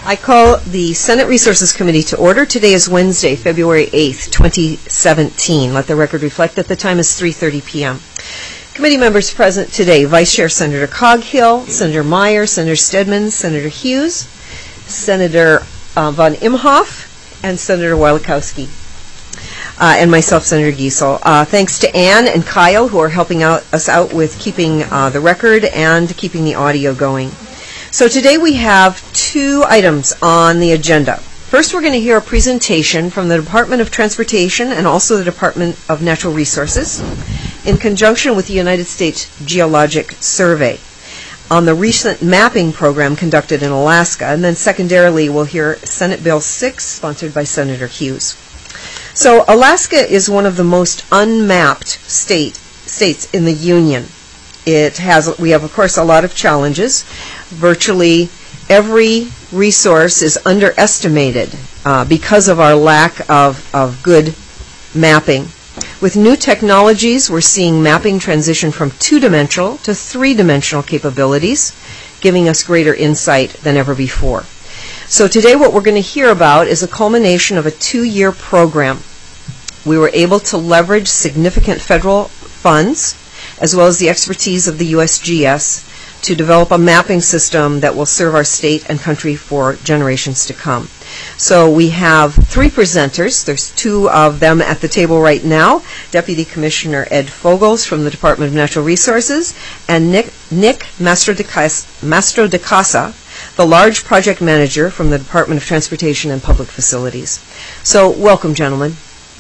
I call the Senate Resources Committee to order. Today is Wednesday, February 8th, 2017. Let the record reflect that the time is 3:30 p.m. Committee members present today: Vice Chair Senator Coghill, Senator Meyer, Senator Stedman, Senator Hughes, Senator von Imhoff, and Senator Wielikowski, and myself, Senator Giesel. Thanks to Ann and Kyle, who are helping us out with keeping the record and keeping the audio going. So today we have two items on the agenda. First, we're going to hear a presentation from the Department of Transportation and also the Department of Natural Resources in conjunction with the United States Geologic Survey on the recent mapping program conducted in Alaska. And then secondarily, we'll hear Senate Bill 6, sponsored by Senator Hughes. So Alaska is one of the most unmapped states in the Union. We have, of course, a lot of challenges. Virtually every resource is underestimated because of our lack of good mapping. With new technologies, we're seeing mapping transition from two-dimensional to three-dimensional capabilities, giving us greater insight than ever before. So today what we're going to hear about is a culmination of a 2-year program. We were able to leverage significant federal funds as well as the expertise of the USGS to develop a mapping system that will serve our state and country for generations to come. So we have three presenters. There's two of them at the table right now: Deputy Commissioner Ed Fogels from the Department of Natural Resources and Nick Mastro de Casa, the large project manager from the Department of Transportation and Public Facilities. So welcome, gentlemen.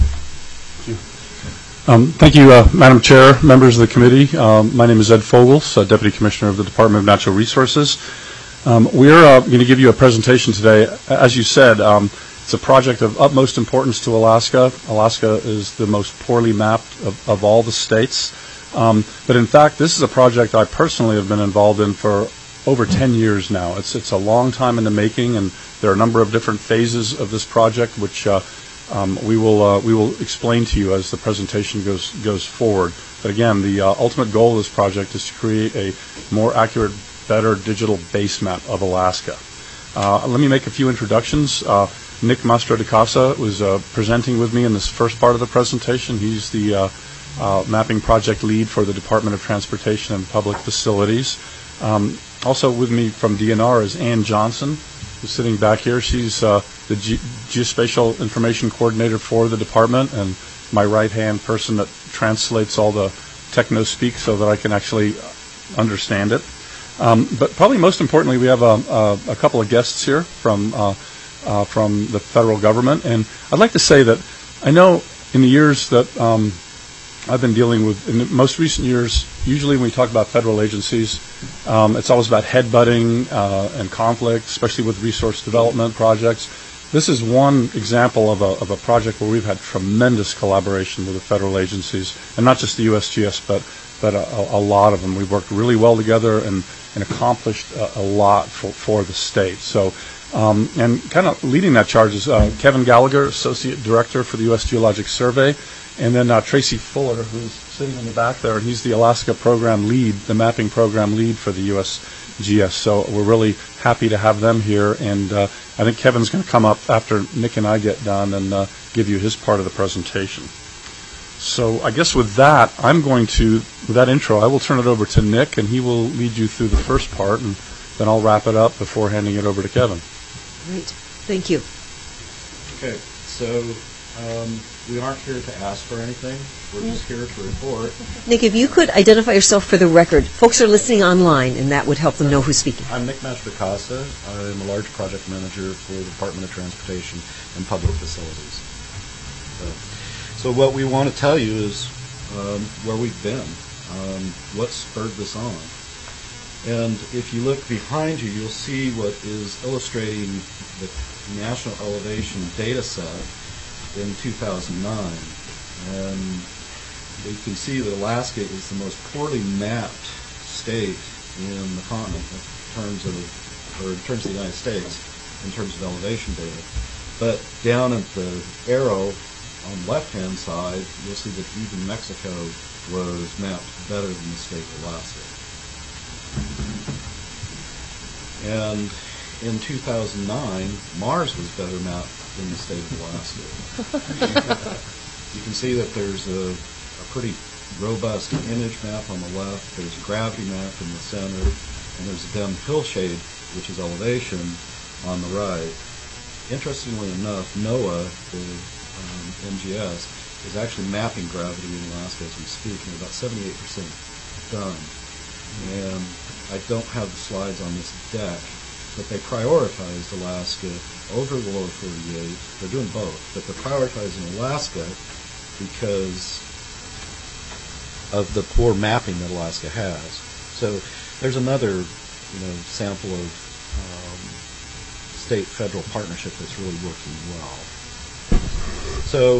Thank you, Madam Chair, members of the committee. My name is Ed Fogels, Deputy Commissioner of the Department of Natural Resources. We're going to give you a presentation today. As you said, it's a project of utmost importance to Alaska. Alaska is the most poorly mapped of all the states. But in fact, this is a project I personally have been involved in for over 10 years now. It's a long time in the making, and there are a number of different phases of this project, which we will explain to you as the presentation goes forward. But again, the ultimate goal of this project is to create a more accurate, better digital base map of Alaska. Let me make a few introductions. Nick Mastro de Casa was presenting with me in this first part of the presentation. He's the mapping project lead for the Department of Transportation and Public Facilities. Also with me from DNR is Ann Johnson, who's sitting back here. She's the Geospatial Information Coordinator for the department and my right-hand person that translates all the techno-speak so that I can actually understand it. But probably most importantly, we have a couple of guests here from the federal government. And I'd like to say that I know in the years that I've been dealing with, in the most recent years, usually when we talk about federal agencies, it's always about headbutting and conflict, especially with resource development projects. This is one example of a project where we've had tremendous collaboration with the federal agencies, and not just the USGS, but a lot of them. We've worked really well together and accomplished a lot for the state. So, and kind of leading that charge is Kevin Gallagher, Associate Director for the U.S. Geologic Survey, and then Tracy Fuller, who's sitting in the back there, and he's the Alaska program lead, the mapping program lead for the USGS. So we're really happy to have them here, and I think Kevin's going to come up after Nick and I get done and give you his part of the presentation. So I guess with that, with that intro, I will turn it over to Nick, and he will lead you through the first part, and then I'll wrap it up before handing it over to Kevin. Great. Thank you. Okay, so we aren't here to ask for anything. We're just here to report. Nick, if you could identify yourself for the record. Folks are listening online, and that would help them know who's speaking. I'm Nick Mastro de Casa. I'm a large project manager for the Department of Transportation and Public Facilities. So what we want to tell you is where we've been, what spurred this on. And if you look behind you, you'll see what is illustrating the National Elevation Data Set in 2009. And you can see that Alaska is the most poorly mapped state in the continent in terms of the United States, in terms of elevation data. But down at the arrow on the left-hand side, you'll see that even Mexico was mapped better than the state of Alaska. And in 2009, Mars was better mapped than the state of Alaska. You can see that there's a pretty robust image map on the left, there's a gravity map in the center, and there's a dim hillshade, which is elevation, on the right. Interestingly enough, NOAA, the NGS, is actually mapping gravity in Alaska as we speak, and about 78% done. And I don't have the slides on this deck, but they prioritized Alaska over the lower 48. They're doing both, but they're prioritizing Alaska because of the poor mapping that Alaska has. So there's another, sample of state-federal partnership that's really working well. So,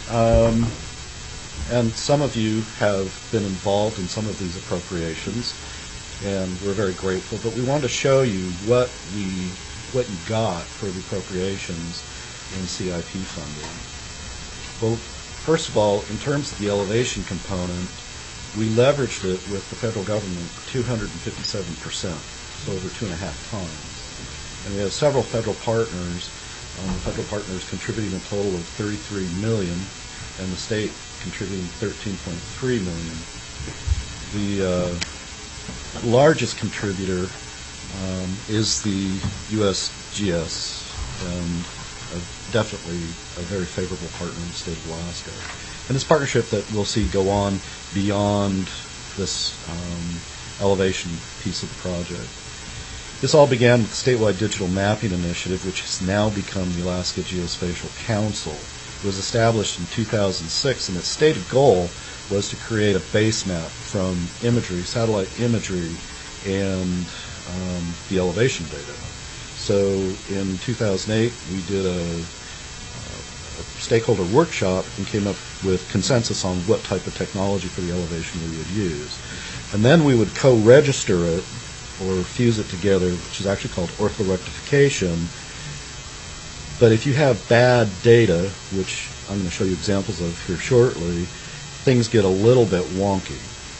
and some of you have been involved in some of these appropriations, and we're very grateful. But we wanted to show you what you got for the appropriations in CIP funding. Well, first of all, in terms of the elevation component, we leveraged it with the federal government 257%, so over 2.5 times. And we have several federal partners, the federal partners contributing a total of $33 million, and the state contributing $13.3 million. The largest contributor is the USGS, and definitely a very favorable partner in the state of Alaska. And this partnership that we'll see go on beyond this elevation piece of the project. This all began with the statewide digital mapping initiative, which has now become the Alaska Geospatial Council. It was established in 2006, and its stated goal was to create a base map from imagery, satellite imagery, and the elevation data. So in 2008, we did a stakeholder workshop and came up with consensus on what type of technology for the elevation we would use. And then we would co-register it or fuse it together, which is actually called orthorectification. But if you have bad data, which I'm going to show you examples of here shortly, things get a little bit wonky.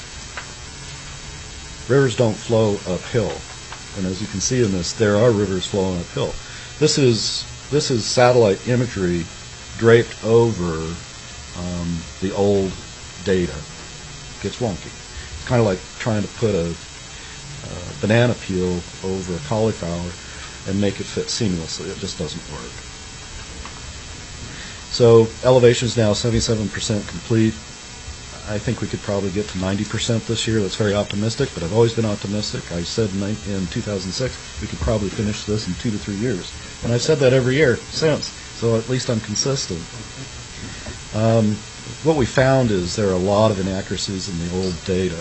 Rivers don't flow uphill. And as you can see in this, there are rivers flowing uphill. This is satellite imagery draped over the old data. It gets wonky. It's kind of like trying to put a banana peel over a cauliflower and make it fit seamlessly. It just doesn't work. So elevation is now 77% complete. I think we could probably get to 90% this year. That's very optimistic, but I've always been optimistic. I said in 2006 we could probably finish this in 2 to 3 years. And I've said that every year since, so at least I'm consistent. What we found is there are a lot of inaccuracies in the old data.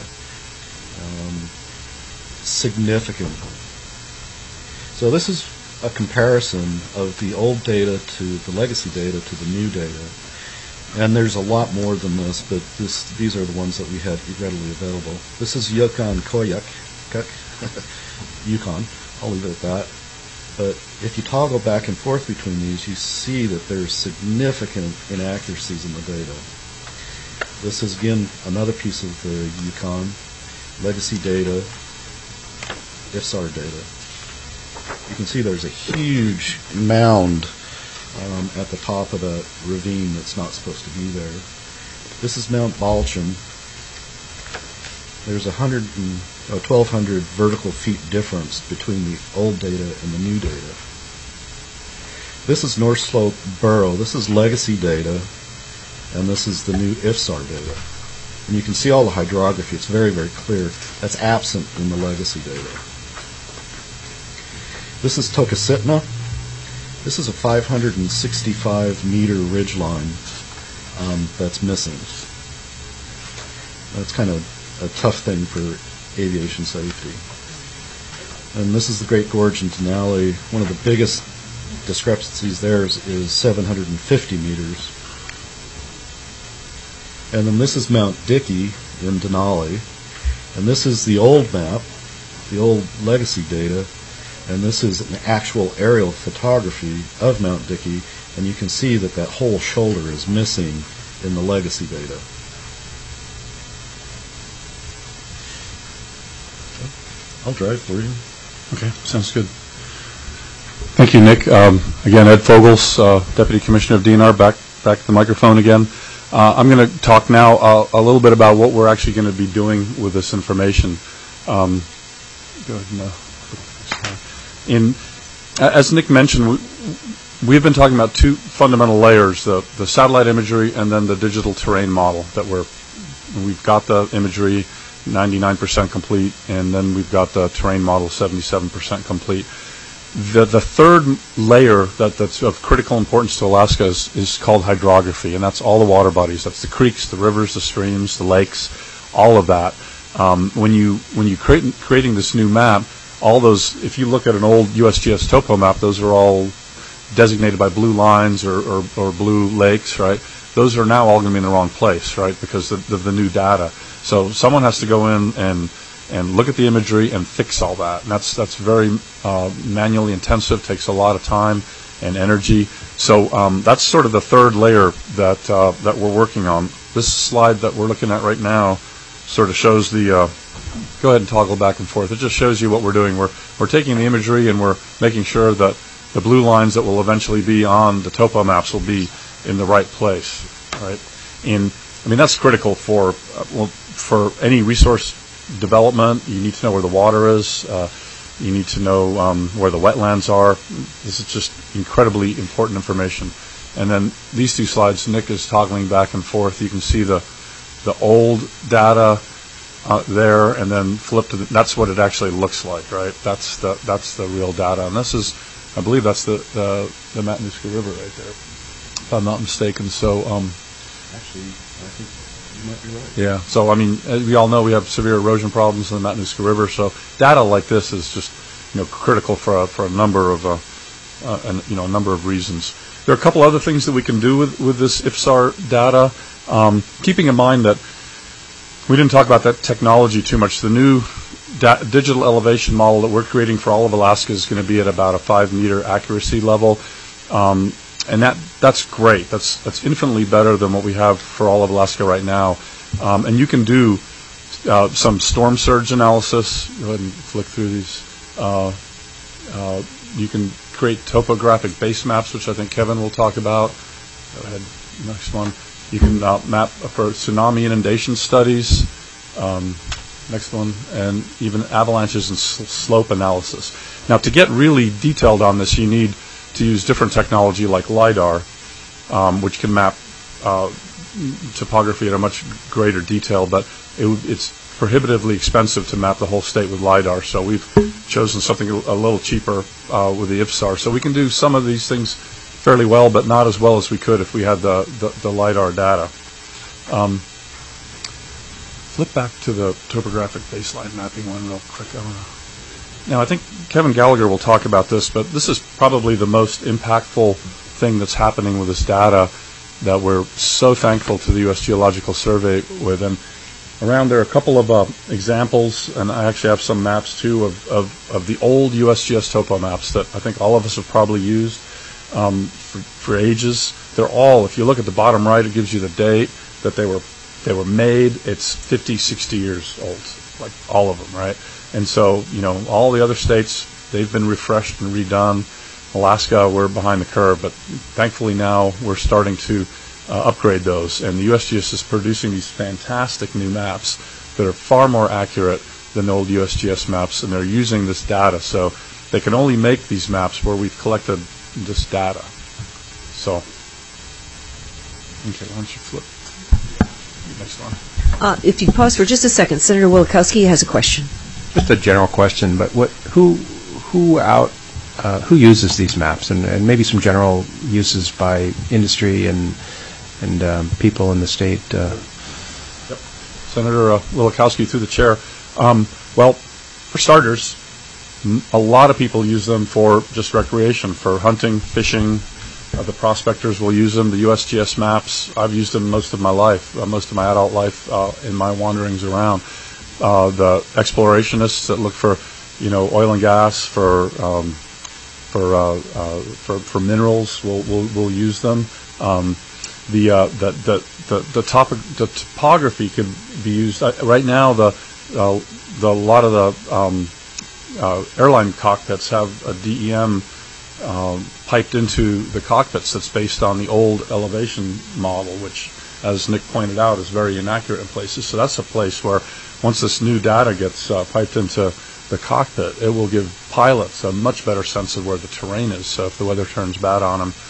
Significant. So this is a comparison of the old data to the legacy data to the new data. And there's a lot more than this, but these are the ones that we had readily available. This is Yukon-Koyuk, Yukon. I'll leave it at that. But if you toggle back and forth between these, you see that there's significant inaccuracies in the data. This is, again, another piece of the Yukon, legacy data, IFSAR data. You can see there's a huge mound at the top of that ravine that's not supposed to be there. This is Mount Balchem. There's 1,200 vertical feet difference between the old data and the new data. This is North Slope Burrow. This is legacy data, and this is the new IFSAR data. And you can see all the hydrography. It's very, very clear. That's absent in the legacy data. This is Tokasitna. This is a 565-meter ridge line that's missing. That's kind of a tough thing for aviation safety. And this is the Great Gorge in Denali. One of the biggest discrepancies there is 750 meters. And then this is Mount Dickey in Denali. And this is the old map, the old legacy data. And this is an actual aerial photography of Mount Dickey, and you can see that that whole shoulder is missing in the legacy data. I'll drive for you. Okay, sounds good. Thank you, Nick. Again, Ed Fogels, Deputy Commissioner of DNR, back at the microphone again. I'm going to talk now a little bit about what we're actually going to be doing with this information. Go ahead and, as Nick mentioned, we've been talking about two fundamental layers, the satellite imagery and then the digital terrain model that we've got the imagery 99% complete, and then we've got the terrain model 77% complete. The third layer that's of critical importance to Alaska is called hydrography, and that's all the water bodies. That's the creeks, the rivers, the streams, the lakes, all of that. When you creating this new map, all those, if you look at an old USGS topo map, those are all designated by blue lines or blue lakes, right? Those are now all going to be in the wrong place, right, because of the new data. So someone has to go in and look at the imagery and fix all that. And that's very manually intensive, takes a lot of time and energy. So that's sort of the third layer that we're working on. This slide that we're looking at right now sort of shows the, go ahead and toggle back and forth. It just shows you what we're doing. We're taking the imagery and we're making sure that the blue lines that will eventually be on the topo maps will be in the right place, right? I mean, that's critical for any resource development. You need to know where the water is. You need to know where the wetlands are. This is just incredibly important information. And then these two slides, Nick is toggling back and forth. You can see the old data there, and then flip to that's what it actually looks like, right? That's the real data. And this is, I believe that's the Matanuska River right there, if I'm not mistaken. So Actually, I think you might be right. yeah. So I mean, as we all know, we have severe erosion problems in the Matanuska River. So data like this is just critical for a number of a number of reasons. There are a couple other things that we can do with this IFSAR data. Keeping in mind that we didn't talk about that technology too much. The new digital elevation model that we're creating for all of Alaska is going to be at about a 5-meter accuracy level. And that's great. That's infinitely better than what we have for all of Alaska right now. And you can do some storm surge analysis. Go ahead and flick through these. You can create topographic base maps, which I think Kevin will talk about. Go ahead, next one. You can map for tsunami inundation studies. Next one, and even avalanches and slope analysis. Now, to get really detailed on this, you need to use different technology like LIDAR, which can map topography at a much greater detail, but it's prohibitively expensive to map the whole state with LIDAR, so we've chosen something a little cheaper with the IFSAR. So we can do some of these things fairly well, but not as well as we could if we had the LIDAR data. Flip back to the topographic baseline mapping one real quick. Now, I think Kevin Gallagher will talk about this, but this is probably the most impactful thing that's happening with this data that we're so thankful to the U.S. Geological Survey with. And around there are a couple of examples, and I actually have some maps too of the old USGS topo maps that I think all of us have probably used for ages. They're all, if you look at the bottom right, it gives you the date that they were made. It's 50, 60 years old, like all of them, right? And so, all the other states, they've been refreshed and redone. Alaska, we're behind the curve, but thankfully now we're starting to upgrade those. And the USGS is producing these fantastic new maps that are far more accurate than the old USGS maps, and they're using this data. So they can only make these maps where we've collected this data. So, okay, why don't you flip? Next one. If you pause for just a second, Senator Wielechowski has a question. Just a general question, but who uses these maps, and maybe some general uses by industry and people in the state? Yep. Senator Wielechowski, through the chair. Well, for starters, a lot of people use them for just recreation, for hunting, fishing. The prospectors will use them. The USGS maps, I've used them most of my life, most of my adult life in my wanderings around. The explorationists that look for, oil and gas, for minerals will use them. The topography can be used right now. The lot of the airline cockpits have a DEM piped into the cockpits that's based on the old elevation model, which, as Nick pointed out, is very inaccurate in places. So that's a place where once this new data gets piped into the cockpit, it will give pilots a much better sense of where the terrain is. So if the weather turns bad on them,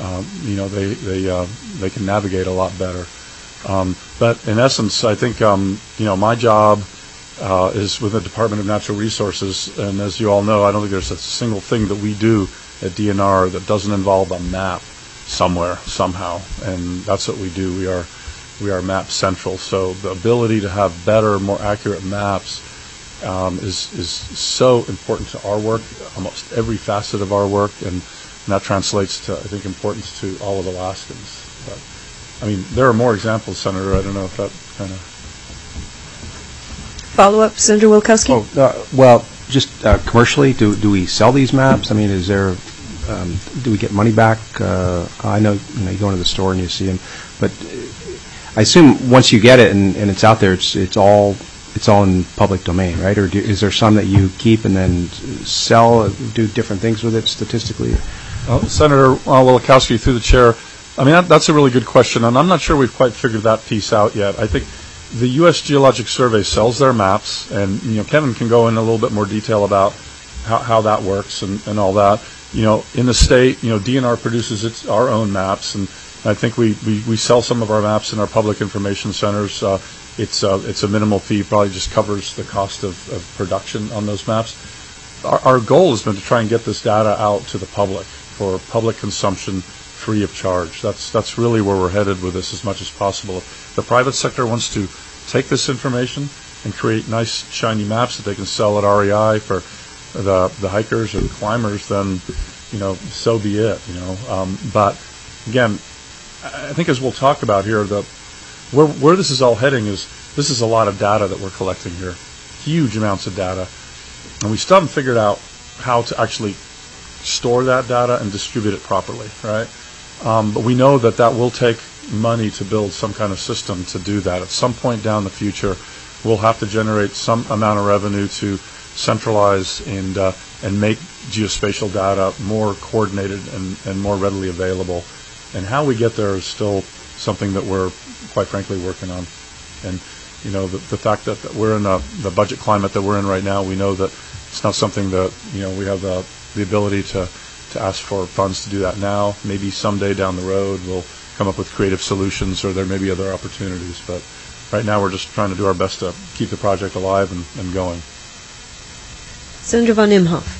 they can navigate a lot better. But in essence, I think my job is with the Department of Natural Resources, and as you all know, I don't think there's a single thing that we do at DNR that doesn't involve a map somewhere, somehow, and that's what we do. We are map central. So the ability to have better, more accurate maps is so important to our work, almost every facet of our work, and that translates to, I think, importance to all of Alaskans. But, I mean, there are more examples, Senator. I don't know if that kind of... Follow-up, Senator Wielkowski? Well, just commercially, do we sell these maps? I mean, is there, do we get money back? I know, you go into the store and you see them, but I assume once you get it and it's out there, it's all in public domain, right? Or is there some that you keep and then sell, do different things with it statistically? Senator Wielkowski, through the chair, I mean, that's a really good question, and I'm not sure we've quite figured that piece out yet. I think the U.S. Geologic Survey sells their maps, and Kevin can go in a little bit more detail about how that works and all that. In the state, DNR produces our own maps, and I think we sell some of our maps in our public information centers. It's a minimal fee, probably just covers the cost of production on those maps. Our goal has been to try and get this data out to the public for public consumption, free of charge. That's really where we're headed with this as much as possible. If the private sector wants to take this information and create nice, shiny maps that they can sell at REI for the hikers or the climbers, then, so be it, But, again, I think as we'll talk about here, where this is all heading is this is a lot of data that we're collecting here, huge amounts of data. And we still haven't figured out how to actually store that data and distribute it properly, right? But we know that will take money to build some kind of system to do that. At some point down the future, we'll have to generate some amount of revenue to centralize and make geospatial data more coordinated and more readily available. And how we get there is still something that we're, quite frankly, working on. And the fact that we're in the budget climate that we're in right now, we know that it's not something that we have the ability to ask for funds to do that now. Maybe someday down the road we'll come up with creative solutions, or there may be other opportunities. But right now we're just trying to do our best to keep the project alive and going. Senator von Imhoff.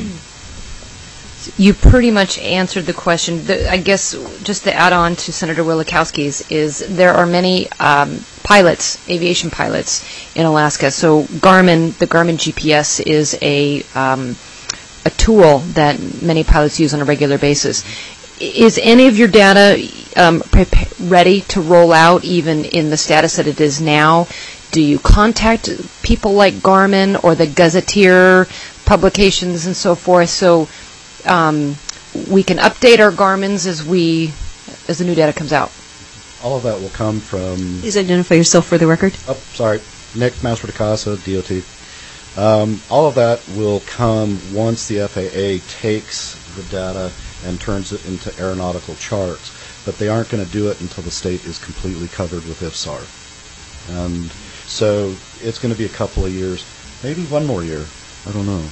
You pretty much answered the question. I guess just to add on to Senator Wielkowski's is there are many pilots, aviation pilots in Alaska. So the Garmin GPS is a tool that many pilots use on a regular basis. Is any of your data ready to roll out, even in the status that it is now? Do you contact people like Garmin or the Gazetteer publications and so forth, so we can update our Garmins as the new data comes out? All of that will come from... Please identify yourself for the record. Nick Masper-DeCasa, DOT. All of that will come once the FAA takes the data and turns it into aeronautical charts, but they aren't going to do it until the state is completely covered with IFSAR. And so it's going to be a couple of years, maybe one more year. I don't know.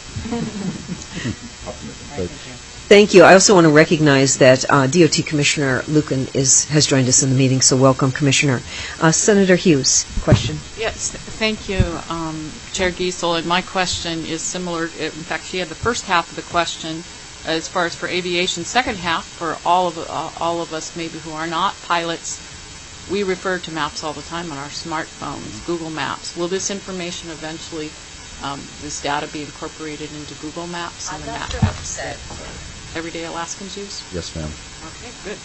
Thank you. I also want to recognize that DOT Commissioner Lucan has joined us in the meeting, so welcome, Commissioner. Senator Hughes, question. Yes, thank you, Chair Giesel. And my question is similar. In fact, she had the first half of the question as far as for aviation. Second half, for all of us maybe who are not pilots, we refer to maps all the time on our smartphones, Google Maps. Will this information eventually, this data be incorporated into Google Maps and the map apps that everyday Alaskans use? Yes, ma'am. Okay, good.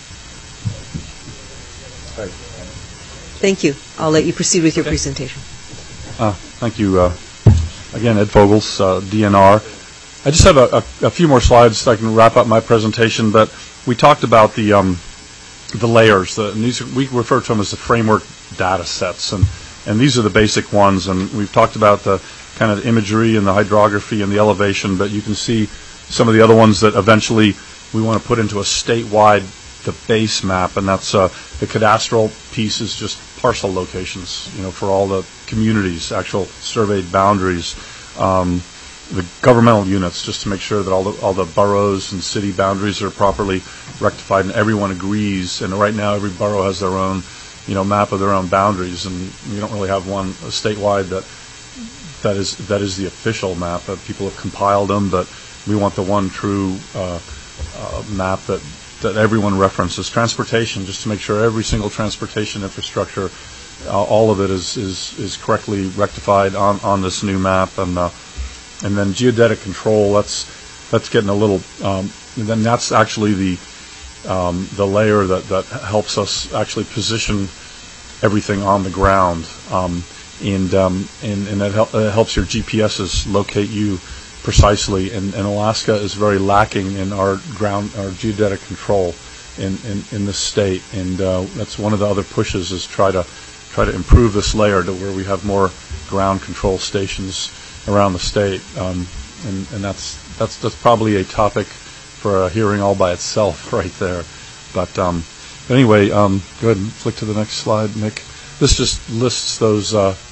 Thank you. I'll let you proceed with your presentation. Thank you. Again, Ed Fogels, DNR. I just have a few more slides so I can wrap up my presentation, but we talked about the layers. We refer to them as the framework data sets, and these are the basic ones, and we've talked about the kind of imagery and the hydrography and the elevation, but you can see some of the other ones that eventually we want to put into a statewide, the base map, and that's the cadastral piece is just parcel locations, for all the communities, actual surveyed boundaries, the governmental units, just to make sure that all the boroughs and city boundaries are properly rectified and everyone agrees. And right now, every borough has their own, map of their own boundaries, and we don't really have one statewide that is the official map. People have compiled them, but we want the one true map that everyone references. Transportation, just to make sure every single transportation infrastructure, all of it is correctly rectified on this new map, and then geodetic control. That's getting a little. Then that's actually the layer that helps us actually position everything on the ground, and it helps your GPSs locate you precisely. And Alaska is very lacking in our geodetic control in this state, and that's one of the other pushes is try to improve this layer to where we have more ground control stations around the state, and that's probably a topic for a hearing all by itself right there. But anyway, go ahead and flick to the next slide, Nick. This just lists those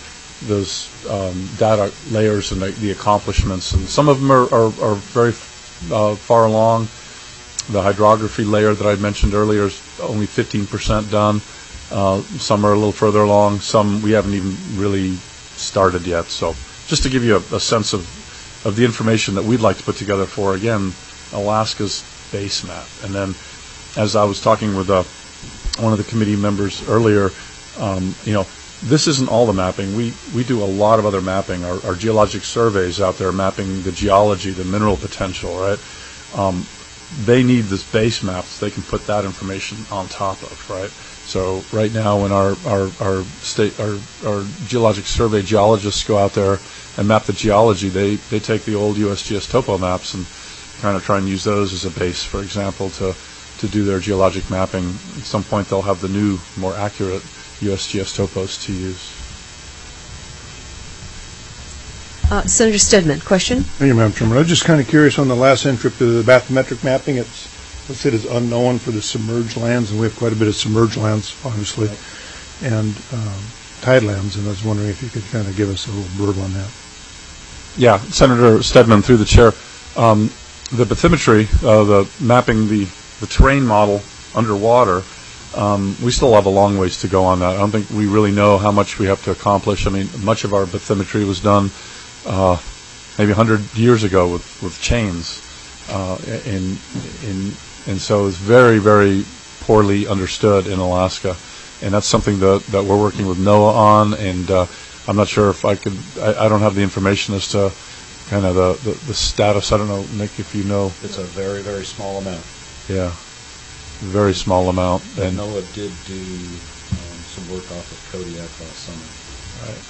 data layers and the accomplishments, and some of them are very far along. The hydrography layer that I mentioned earlier is only 15% done. Some are a little further along. Some we haven't even really started yet. So just to give you a sense of the information that we'd like to put together for, again, Alaska's base map. And then, as I was talking with one of the committee members earlier, this isn't all the mapping. We do a lot of other mapping. Our geologic surveys out there mapping the geology, the mineral potential, right? They need this base map so they can put that information on top of, right? So right now, when our geologic survey geologists go out there and map the geology, they take the old USGS topo maps and kind of try and use those as a base, for example, to do their geologic mapping. At some point, they'll have the new, more accurate USGS topos to use. Senator Stedman, question? Thank you, Madam Chairman. I was just kind of curious on the last entry to the bathymetric mapping. It's listed as unknown for the submerged lands, and we have quite a bit of submerged lands, obviously, and tidelands, and I was wondering if you could kind of give us a little blurb on that. Yeah, Senator Stedman, through the chair. The bathymetry, the mapping the terrain model underwater, we still have a long ways to go on that. I don't think we really know how much we have to accomplish. I mean, much of our bathymetry was done maybe 100 years ago with chains, and so it's very, very poorly understood in Alaska, and that's something that we're working with NOAA on, and I'm not sure if I don't have the information as to kind of the status. I don't know, Nick, if you know. It's a very, very small amount. Yeah, very small amount. And NOAA did do some work off of Kodiak last summer. Right.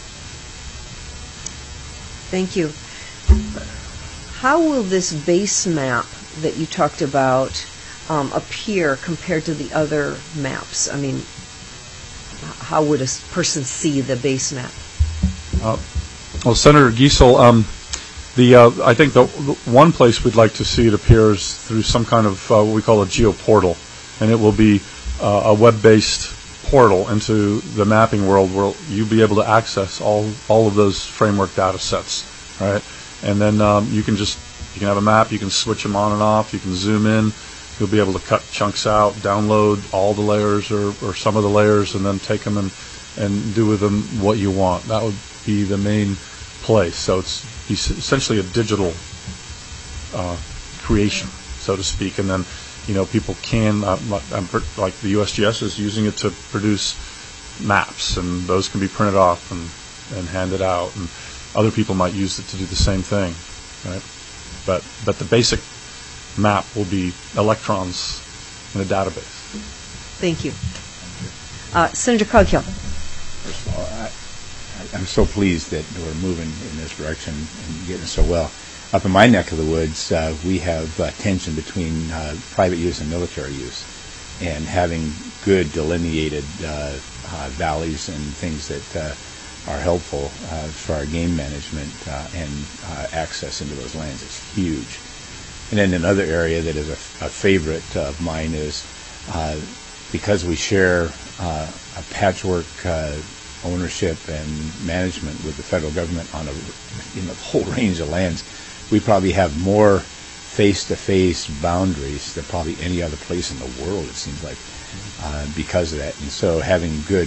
Thank you. How will this base map that you talked about appear compared to the other maps? I mean, how would a person see the base map? Well, Senator Giesel, I think the one place we'd like to see it appear is through some kind of what we call a geoportal, and it will be a web-based portal into the mapping world where you'll be able to access all of those framework data sets, right? And then you can have a map, you can switch them on and off, you can zoom in, you'll be able to cut chunks out, download all the layers or some of the layers, and then take them and do with them what you want. That would be the main place. So it's essentially a digital creation, so to speak, and then people can, like the USGS is using it to produce maps, and those can be printed off and handed out, and other people might use it to do the same thing, right? But the basic map will be electrons in a database. Thank you. Senator Coghill. First of all, I'm so pleased that we're moving in this direction and getting so well. Up in my neck of the woods, we have tension between private use and military use, and having good delineated valleys and things that are helpful for our game management and access into those lands is huge. And then another area that is a favorite of mine is because we share a patchwork ownership and management with the federal government on a whole range of lands, we probably have more face-to-face boundaries than probably any other place in the world, it seems like, because of that. And so having good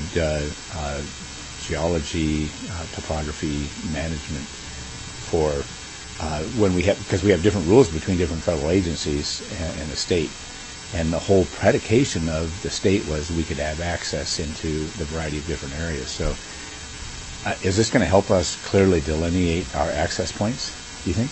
geology, topography management for when we have, because we have different rules between different federal agencies and the state. And the whole predication of the state was we could have access into the variety of different areas. So is this going to help us clearly delineate our access points, do you think?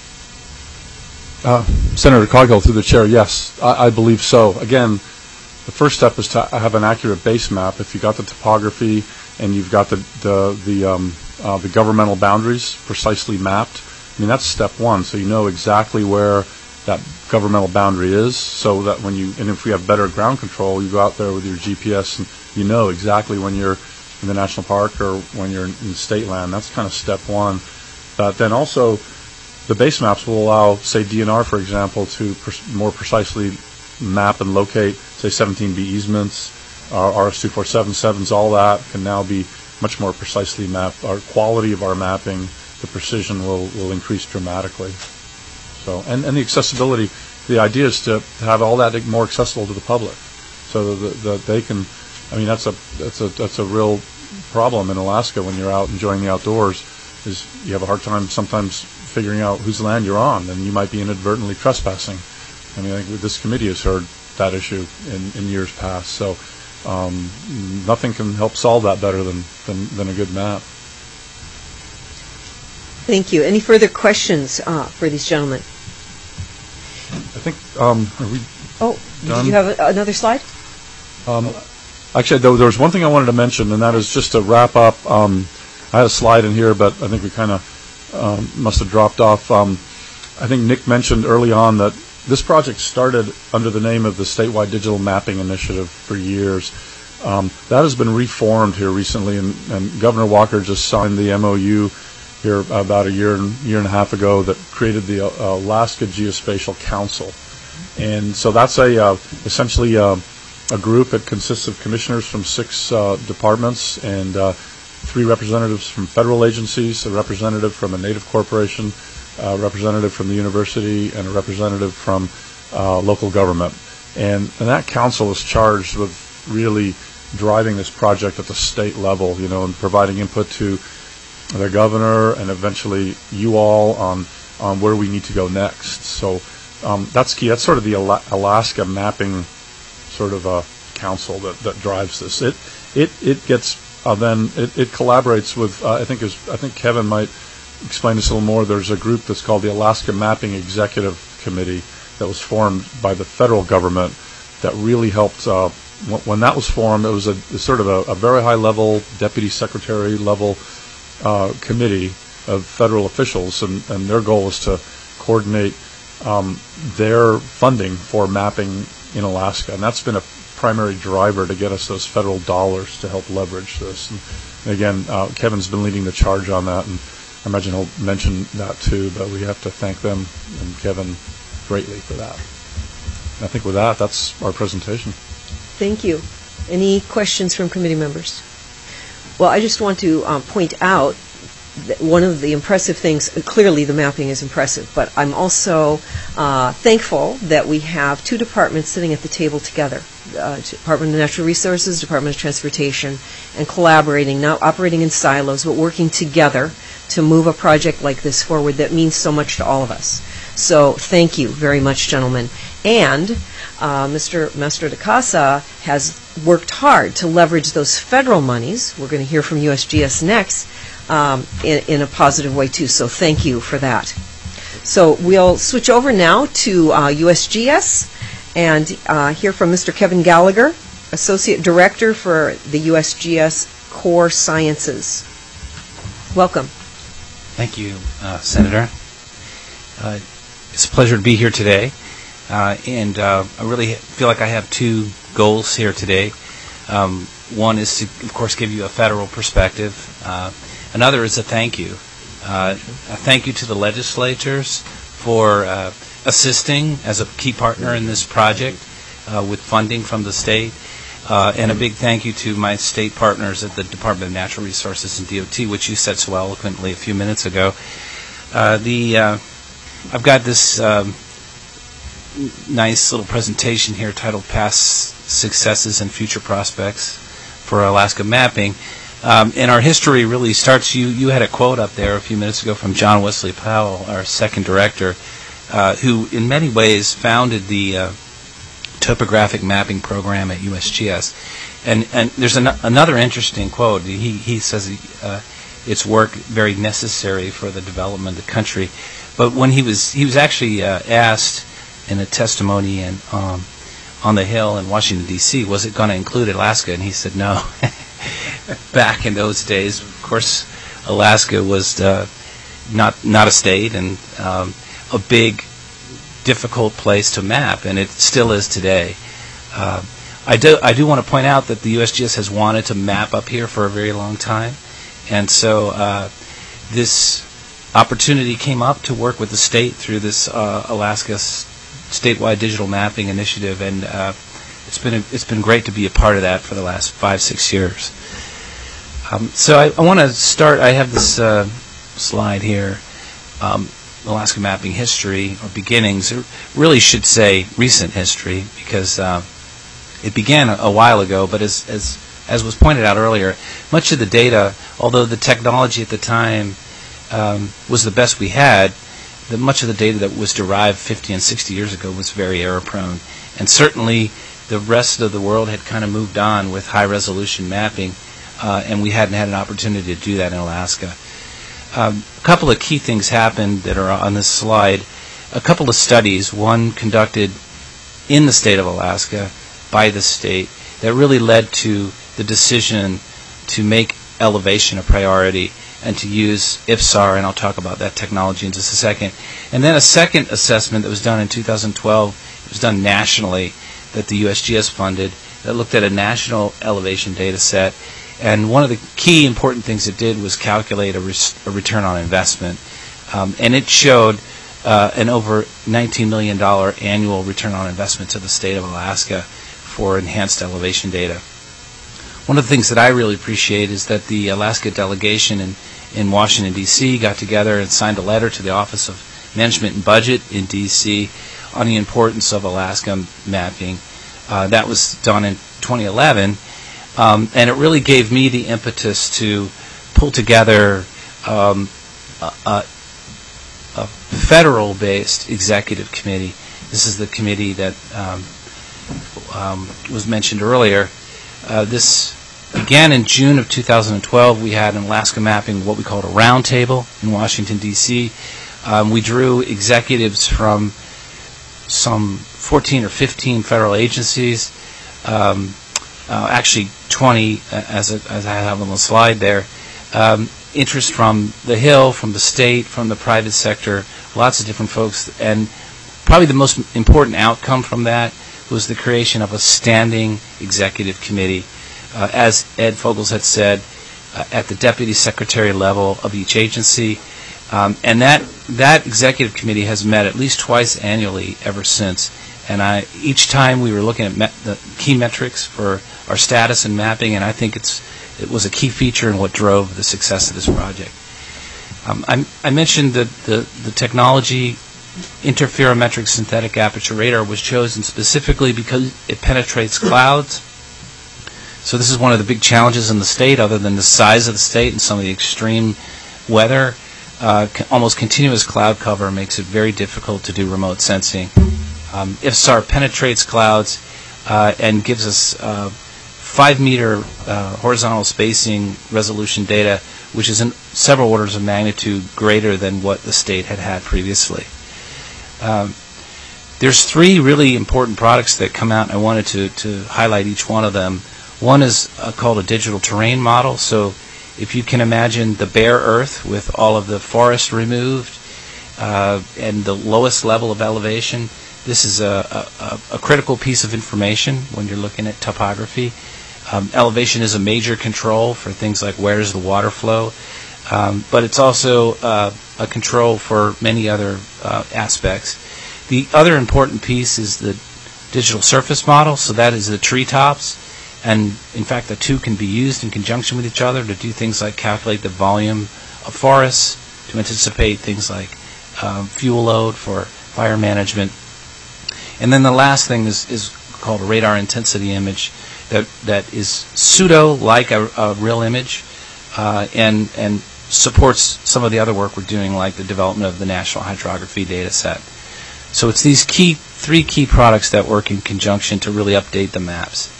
Senator Coghill, through the chair, yes, I believe so. Again, the first step is to have an accurate base map. If you got the topography and you've got the governmental boundaries precisely mapped, I mean, that's step one. So you know exactly where that governmental boundary is, so that and if we have better ground control, you go out there with your GPS and you know exactly when you're in the national park or when you're in state land. That's kind of step one. But then also, the base maps will allow, say, DNR, for example, to more precisely map and locate, say, 17B easements, RS-2477s, all that can now be much more precisely mapped. Our quality of our mapping, the precision will increase dramatically. So, and the accessibility, the idea is to have all that more accessible to the public, so that they can. I mean, that's a real problem in Alaska when you're out enjoying the outdoors. Is you have a hard time sometimes figuring out whose land you're on, and you might be inadvertently trespassing. I mean, I think this committee has heard that issue in years past. So, nothing can help solve that better than a good map. Thank you. Any further questions for these gentlemen? I think, are we done? Did you have another slide? Actually, there was one thing I wanted to mention, and that is just to wrap up. I had a slide in here, but I think we kind of must have dropped off. I think Nick mentioned early on that this project started under the name of the Statewide Digital Mapping Initiative for years. That has been reformed here recently, and Governor Walker just signed the MOU here about a year and a half ago that created the Alaska Geospatial Council. And so that's essentially a group that consists of commissioners from 6 departments and 3 representatives from federal agencies, a representative from a native corporation, a representative from the university, and a representative from local government. And that council is charged with really driving this project at the state level, and providing input to the governor and eventually you all on where we need to go next. So that's key. That's sort of the Alaska mapping sort of council that drives this. It gets then it collaborates with I think Kevin might explain this a little more. There's a group that's called the Alaska Mapping Executive Committee that was formed by the federal government that really helped. When that was formed, it was a sort of a very high level deputy secretary level committee of federal officials, and their goal is to coordinate their funding for mapping in Alaska, and that's been a primary driver to get us those federal dollars to help leverage this. And again, Kevin's been leading the charge on that, and I imagine he'll mention that too, but we have to thank them and Kevin greatly for that. And I think with that, that's our presentation. Thank you. Any questions from committee members? Well, I just want to point out that one of the impressive things, clearly the mapping is impressive, but I'm also thankful that we have 2 departments sitting at the table together, Department of Natural Resources, Department of Transportation, and collaborating, not operating in silos, but working together to move a project like this forward that means so much to all of us. So thank you very much, gentlemen. And Mr. Maestro de Casa has worked hard to leverage those federal monies. We're going to hear from USGS next in a positive way, too. So thank you for that. So we'll switch over now to USGS and hear from Mr. Kevin Gallagher, Associate Director for the USGS Core Sciences. Welcome. Thank you, Senator. It's a pleasure to be here today. And I really feel like I have 2 goals here today. One is to, of course, give you a federal perspective. Another is a thank you. A thank you to the legislators for assisting as a key partner in this project with funding from the state. And a big thank you to my state partners at the Department of Natural Resources and DOT, which you said so eloquently a few minutes ago. I've got this nice little presentation here titled Past Successes and Future Prospects for Alaska Mapping. And our history really starts, you had a quote up there a few minutes ago from John Wesley Powell, our second director, who in many ways founded the topographic mapping program at USGS. And there's another interesting quote. He says it's work very necessary for the development of the country. But when he was actually asked in a testimony on the Hill in Washington, D.C., was it going to include Alaska? And he said no. Back in those days, of course, Alaska was not a state and a big, difficult place to map, and it still is today. I do want to point out that the USGS has wanted to map up here for a very long time, and so this opportunity came up to work with the state through this Alaska statewide digital mapping initiative, and it's been great to be a part of that for the last 5-6 years. So I want to start. I have this slide here. Alaska mapping history or beginnings. It really should say recent history because it began a while ago. But as was pointed out earlier, much of the data, although the technology at the time was the best we had, much of the data that was derived 50 and 60 years ago was very error-prone, and certainly the rest of the world had kind of moved on with high-resolution mapping, and we hadn't had an opportunity to do that in Alaska. A couple of key things happened that are on this slide. A couple of studies, one conducted in the state of Alaska by the state, that really led to the decision to make elevation a priority and to use IFSAR, and I'll talk about that technology in just a second. And then a second assessment that was done in 2012, it was done nationally, that the USGS funded, that looked at a national elevation data set. And one of the key important things it did was calculate a return on investment. And it showed an over $19 million annual return on investment to the state of Alaska for enhanced elevation data. One of the things that I really appreciate is that the Alaska delegation in Washington, D.C. got together and signed a letter to the Office of Management and Budget in D.C. on the importance of Alaska mapping. That was done in 2011. And it really gave me the impetus to pull together a federal-based executive committee. This is the committee that was mentioned earlier. This began in June of 2012. We had an Alaska mapping, what we called a roundtable in Washington, D.C. We drew executives from some 14 or 15 federal agencies, actually 20, as I have on the slide there. Interest from the Hill, from the state, from the private sector, lots of different folks. And probably the most important outcome from that was the creation of a standing executive committee, as Ed Fogels had said, at the deputy secretary level of each agency. And that executive committee has met at least twice annually ever since. And each time we were looking at the key metrics for our status in mapping, and I think it was a key feature in what drove the success of this project. I mentioned that the technology, interferometric synthetic aperture radar, was chosen specifically because it penetrates clouds. So this is one of the big challenges in the state, other than the size of the state and some of the extreme weather. Almost continuous cloud cover makes it very difficult to do remote sensing. IFSAR penetrates clouds and gives us 5-meter horizontal spacing resolution data, which is in several orders of magnitude greater than what the state had previously. There's 3 really important products that come out, and I wanted to highlight each one of them. One is called a digital terrain model. So if you can imagine the bare earth with all of the forest removed and the lowest level of elevation, this is a critical piece of information when you're looking at topography. Elevation is a major control for things like where does the water flow, but it's also a control for many other aspects. The other important piece is the digital surface model, so that is the treetops. And in fact, the two can be used in conjunction with each other to do things like calculate the volume of forests, to anticipate things like fuel load for fire management. And then the last thing is called a radar intensity image that is pseudo like a real image and supports some of the other work we're doing, like the development of the National Hydrography data set. So it's these three key products that work in conjunction to really update the maps.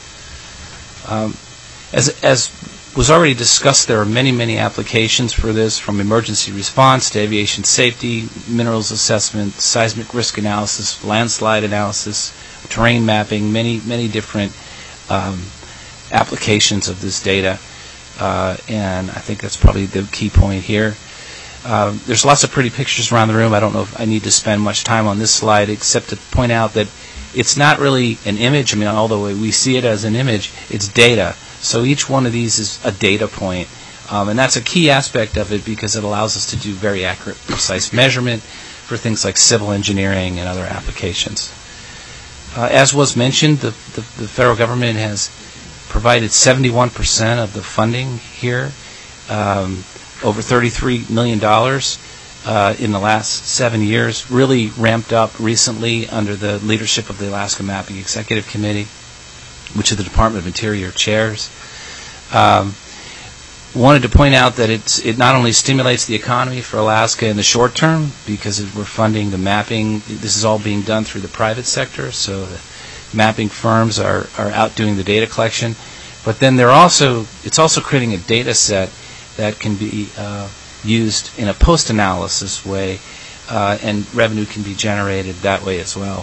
As was already discussed, there are many applications for this, from emergency response to aviation safety, minerals assessment, seismic risk analysis, landslide analysis, terrain mapping, many different applications of this data. And I think that's probably the key point here. There's lots of pretty pictures around the room. I don't know if I need to spend much time on this slide except to point out that it's not really an image. I mean, although we see it as an image, it's data. So each one of these is a data point. And that's a key aspect of it because it allows us to do very accurate, precise measurement for things like civil engineering and other applications. As was mentioned, the federal government has provided 71% of the funding here, over $33 million in the last 7 years, really ramped up recently under the leadership of the Alaska Mapping Executive Committee, which the Department of Interior chairs. Wanted to point out that it not only stimulates the economy for Alaska in the short term, because we're funding the mapping. This is all being done through the private sector, so the mapping firms are out doing the data collection. But then it's also creating a data set that can be used in a post-analysis way, and revenue can be generated that way as well.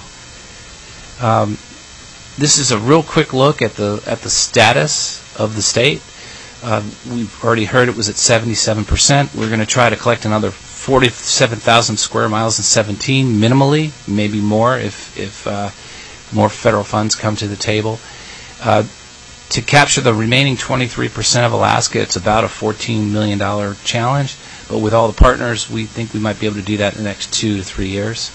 This is a real quick look at the status of the state. We've already heard it was at 77%. We're going to try to collect another 47,000 square miles in 2017, minimally, maybe more if more federal funds come to the table. To capture the remaining 23% of Alaska, it's about a $14 million challenge. But with all the partners, we think we might be able to do that in the next 2 to 3 years.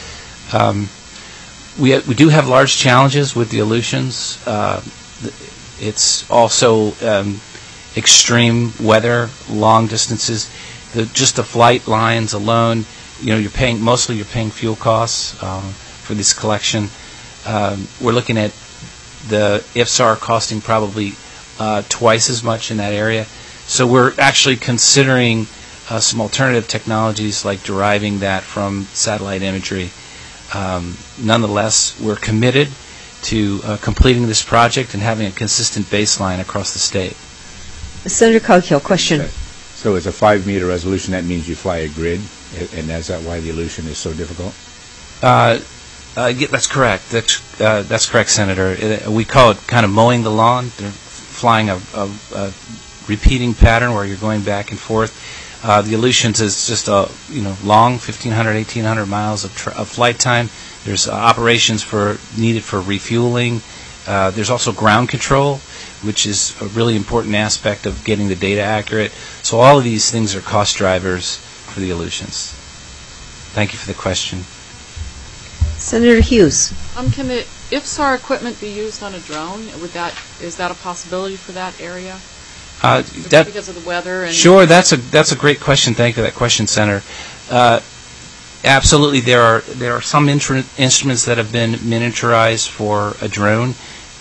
We do have large challenges with the Aleutians. It's also extreme weather, long distances. Just the flight lines alone, you're paying fuel costs for this collection. We're looking at the IFSAR costing probably twice as much in that area. So we're actually considering some alternative technologies like deriving that from satellite imagery. Nonetheless, we're committed to completing this project and having a consistent baseline across the state. Senator Coghill, question. Okay. So it's a 5-meter resolution. That means you fly a grid, and is that why the Aleutian is so difficult? Yeah, that's correct. That's correct, Senator. We call it kind of mowing the lawn. They're flying a repeating pattern where you're going back and forth. The Aleutians is just a long 1,500, 1,800 miles of flight time. There's operations needed for refueling. There's also ground control, which is a really important aspect of getting the data accurate. So all of these things are cost drivers for the Aleutians. Thank you for the question. Senator Hughes. Can the IFSAR equipment be used on a drone? Is that a possibility for that area? Because of the weather? Sure, that's a great question. Thank you for that question, Senator. Absolutely, there are some instruments that have been miniaturized for a drone.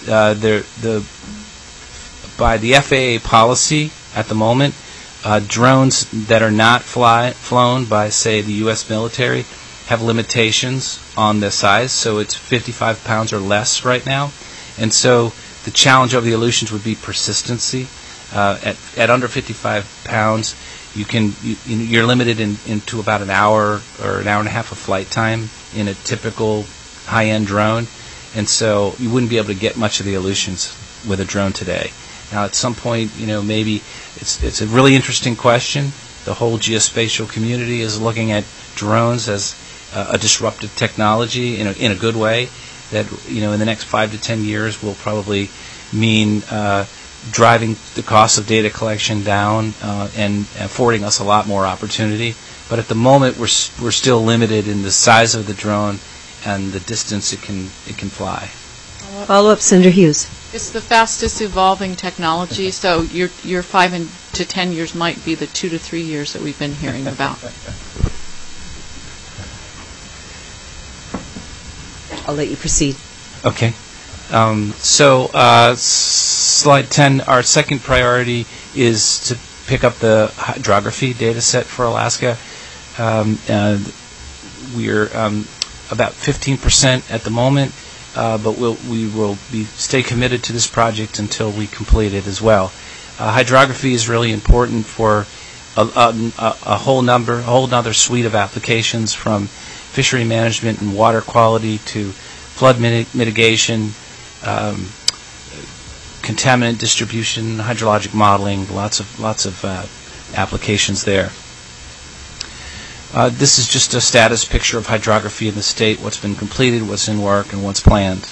By the FAA policy at the moment, drones that are not flown by, say, the U.S. military have limitations on the size, so it's 55 pounds or less right now. And so the challenge of the Aleutians would be persistency. At under 55 pounds, you're limited into about an hour or an hour and a half of flight time in a typical high-end drone, and so you wouldn't be able to get much of the Aleutians with a drone today. Now, at some point, maybe it's a really interesting question. The whole geospatial community is looking at drones as a disruptive technology in a good way that, in the next 5 to 10 years will probably mean driving the cost of data collection down and affording us a lot more opportunity. But at the moment, we're still limited in the size of the drone and the distance it can fly. Follow-up, Senator Hughes. It's the fastest evolving technology, so your 5 to 10 years might be the 2 to 3 years that we've been hearing about. I'll let you proceed. Okay. Slide 10, our second priority is to pick up the hydrography data set for Alaska. We're about 15% at the moment, but we will stay committed to this project until we complete it as well. Hydrography is really important for a whole nother suite of applications, from fishery management and water quality to flood mitigation, contaminant distribution, hydrologic modeling, lots of applications there. This is just a status picture of hydrography in the state, what's been completed, what's in work, and what's planned.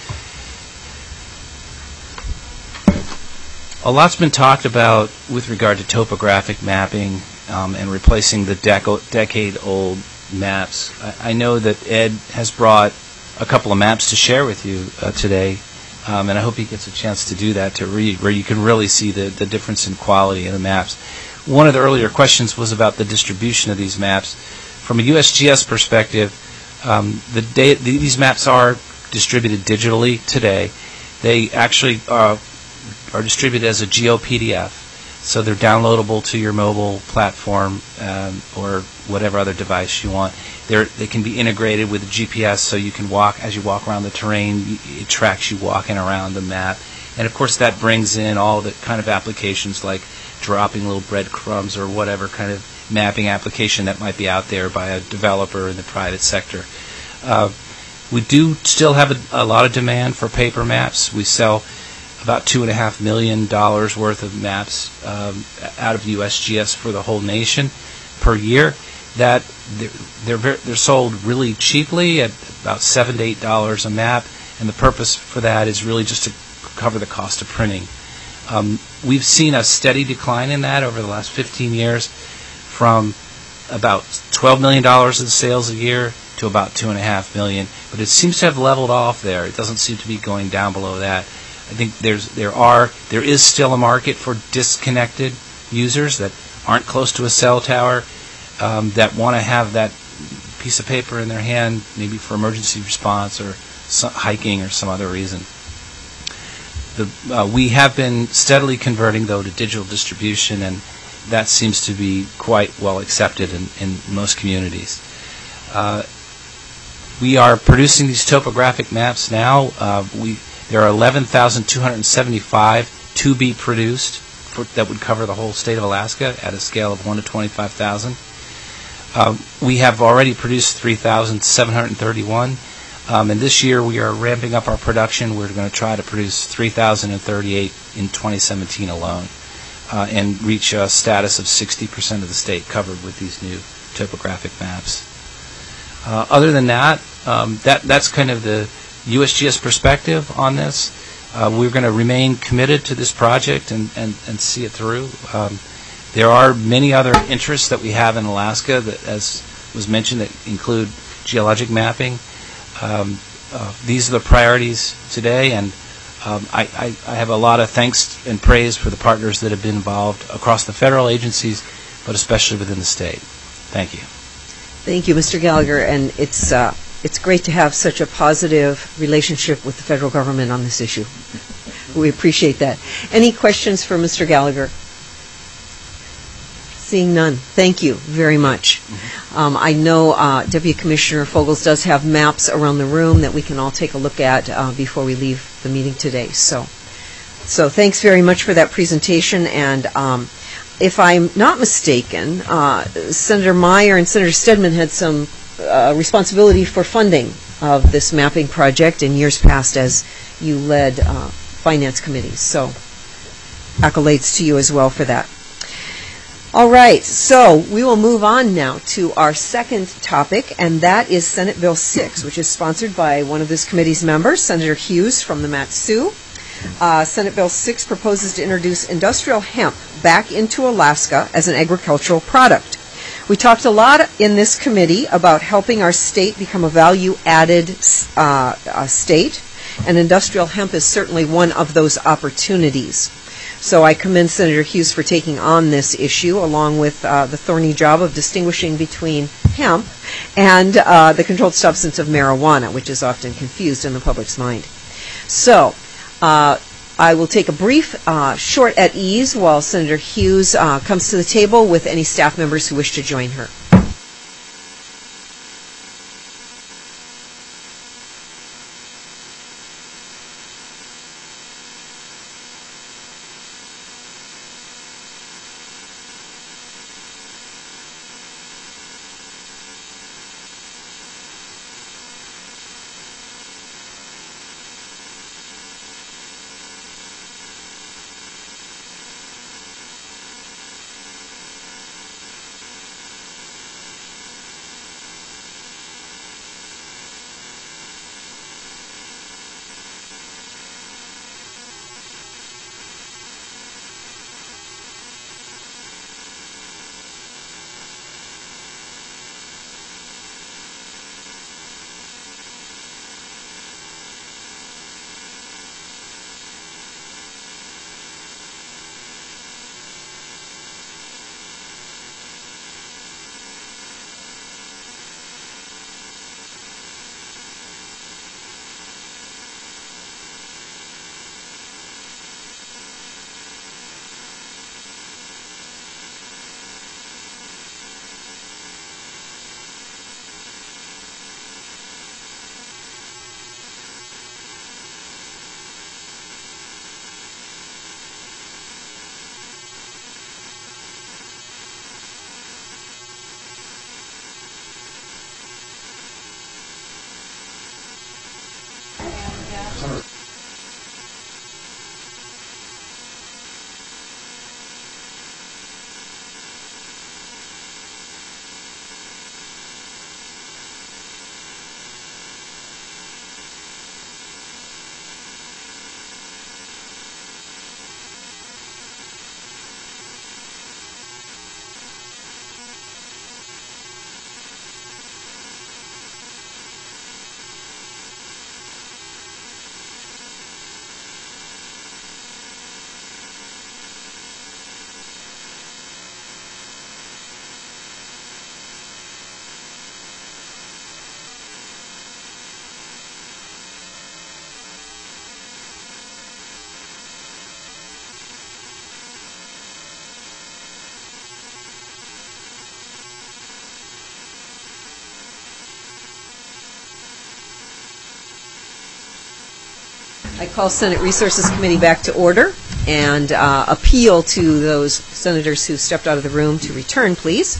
A lot's been talked about with regard to topographic mapping and replacing the decade-old maps. I know that Ed has brought a couple of maps to share with you today, and I hope he gets a chance to do that, to read, where you can really see the difference in quality of the maps. One of the earlier questions was about the distribution of these maps. From a USGS perspective, these maps are distributed digitally today. They actually are distributed as a GeoPDF, so they're downloadable to your mobile platform or whatever other device you want. They can be integrated with the GPS, so you can as you walk around the terrain, it tracks you walking around the map. And of course that brings in all the kind of applications like dropping little breadcrumbs or whatever kind of mapping application that might be out there by a developer in the private sector. We do still have a lot of demand for paper maps. We sell about $2.5 million worth of maps out of USGS for the whole nation per year. That they're sold really cheaply at about $7 to $8 a map, and the purpose for that is really just to cover the cost of printing. We've seen a steady decline in that over the last 15 years, from about $12 million in sales a year to about $2.5 million, but it seems to have leveled off there. It doesn't seem to be going down below that. I think there is still a market for disconnected users that aren't close to a cell tower, that want to have that piece of paper in their hand, maybe for emergency response or hiking or some other reason. We have been steadily converting, though, to digital distribution, and that seems to be quite well accepted in most communities. We are producing these topographic maps now. There are 11,275 to be produced that would cover the whole state of Alaska at a scale of 1 to 25,000. We have already produced 3,731. And this year we are ramping up our production. We're going to try to produce 3,038 in 2017 alone, and reach a status of 60% of the state covered with these new topographic maps. Other than that, that's kind of the USGS perspective on this. We're going to remain committed to this project and see it through. There are many other interests that we have in Alaska that, as was mentioned, that include geologic mapping. These are the priorities today, and I have a lot of thanks and praise for the partners that have been involved across the federal agencies, but especially within the state. Thank you. Thank you, Mr. Gallagher, and it's great to have such a positive relationship with the federal government on this issue. We appreciate that. Any questions for Mr. Gallagher? Seeing none, thank you very much. I know Deputy Commissioner Fogels does have maps around the room that we can all take a look at before we leave the meeting today. So thanks very much for that presentation. And if I'm not mistaken, Senator Meyer and Senator Stedman had some responsibility for funding of this mapping project in years past as you led finance committees. So accolades to you as well for that. All right, so we will move on now to our second topic, and that is Senate Bill 6, which is sponsored by one of this committee's members, Senator Hughes from the Mat-Su. Senate Bill 6 proposes to introduce industrial hemp back into Alaska as an agricultural product. We talked a lot in this committee about helping our state become a value-added state, and industrial hemp is certainly one of those opportunities. So I commend Senator Hughes for taking on this issue, along with the thorny job of distinguishing between hemp and the controlled substance of marijuana, which is often confused in the public's mind. So I will take a brief short at ease while Senator Hughes comes to the table with any staff members who wish to join her. I call Senate Resources Committee back to order and appeal to those senators who stepped out of the room to return, please.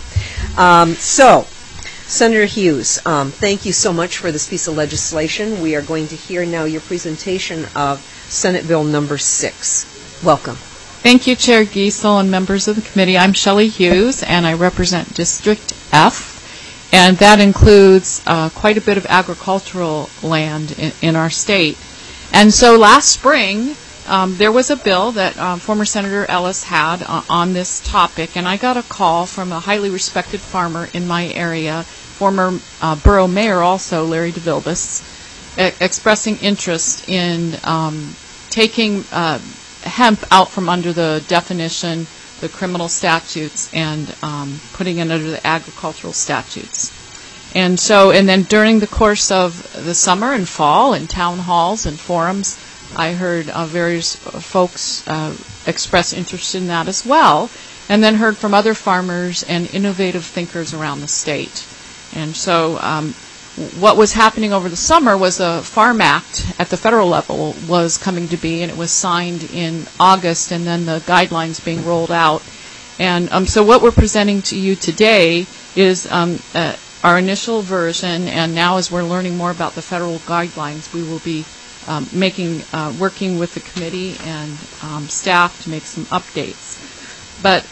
Senator Hughes, thank you so much for this piece of legislation. We are going to hear now your presentation of Senate Bill number 6. Welcome. Thank you, Chair Giesel and members of the committee. I'm Shelley Hughes, and I represent District F, and that includes quite a bit of agricultural land in our state. And so last spring, there was a bill that former Senator Ellis had on this topic, and I got a call from a highly respected farmer in my area, former borough mayor also, Larry DeVilbiss, expressing interest in taking hemp out from under the definition, the criminal statutes, and putting it under the agricultural statutes. And then during the course of the summer and fall in town halls and forums, I heard various folks express interest in that as well, and then heard from other farmers and innovative thinkers around the state. And so what was happening over the summer was a Farm Act at the federal level was coming to be, and it was signed in August, and then the guidelines being rolled out. And so what we're presenting to you today is our initial version, and now as we're learning more about the federal guidelines, we will be working with the committee and staff to make some updates. But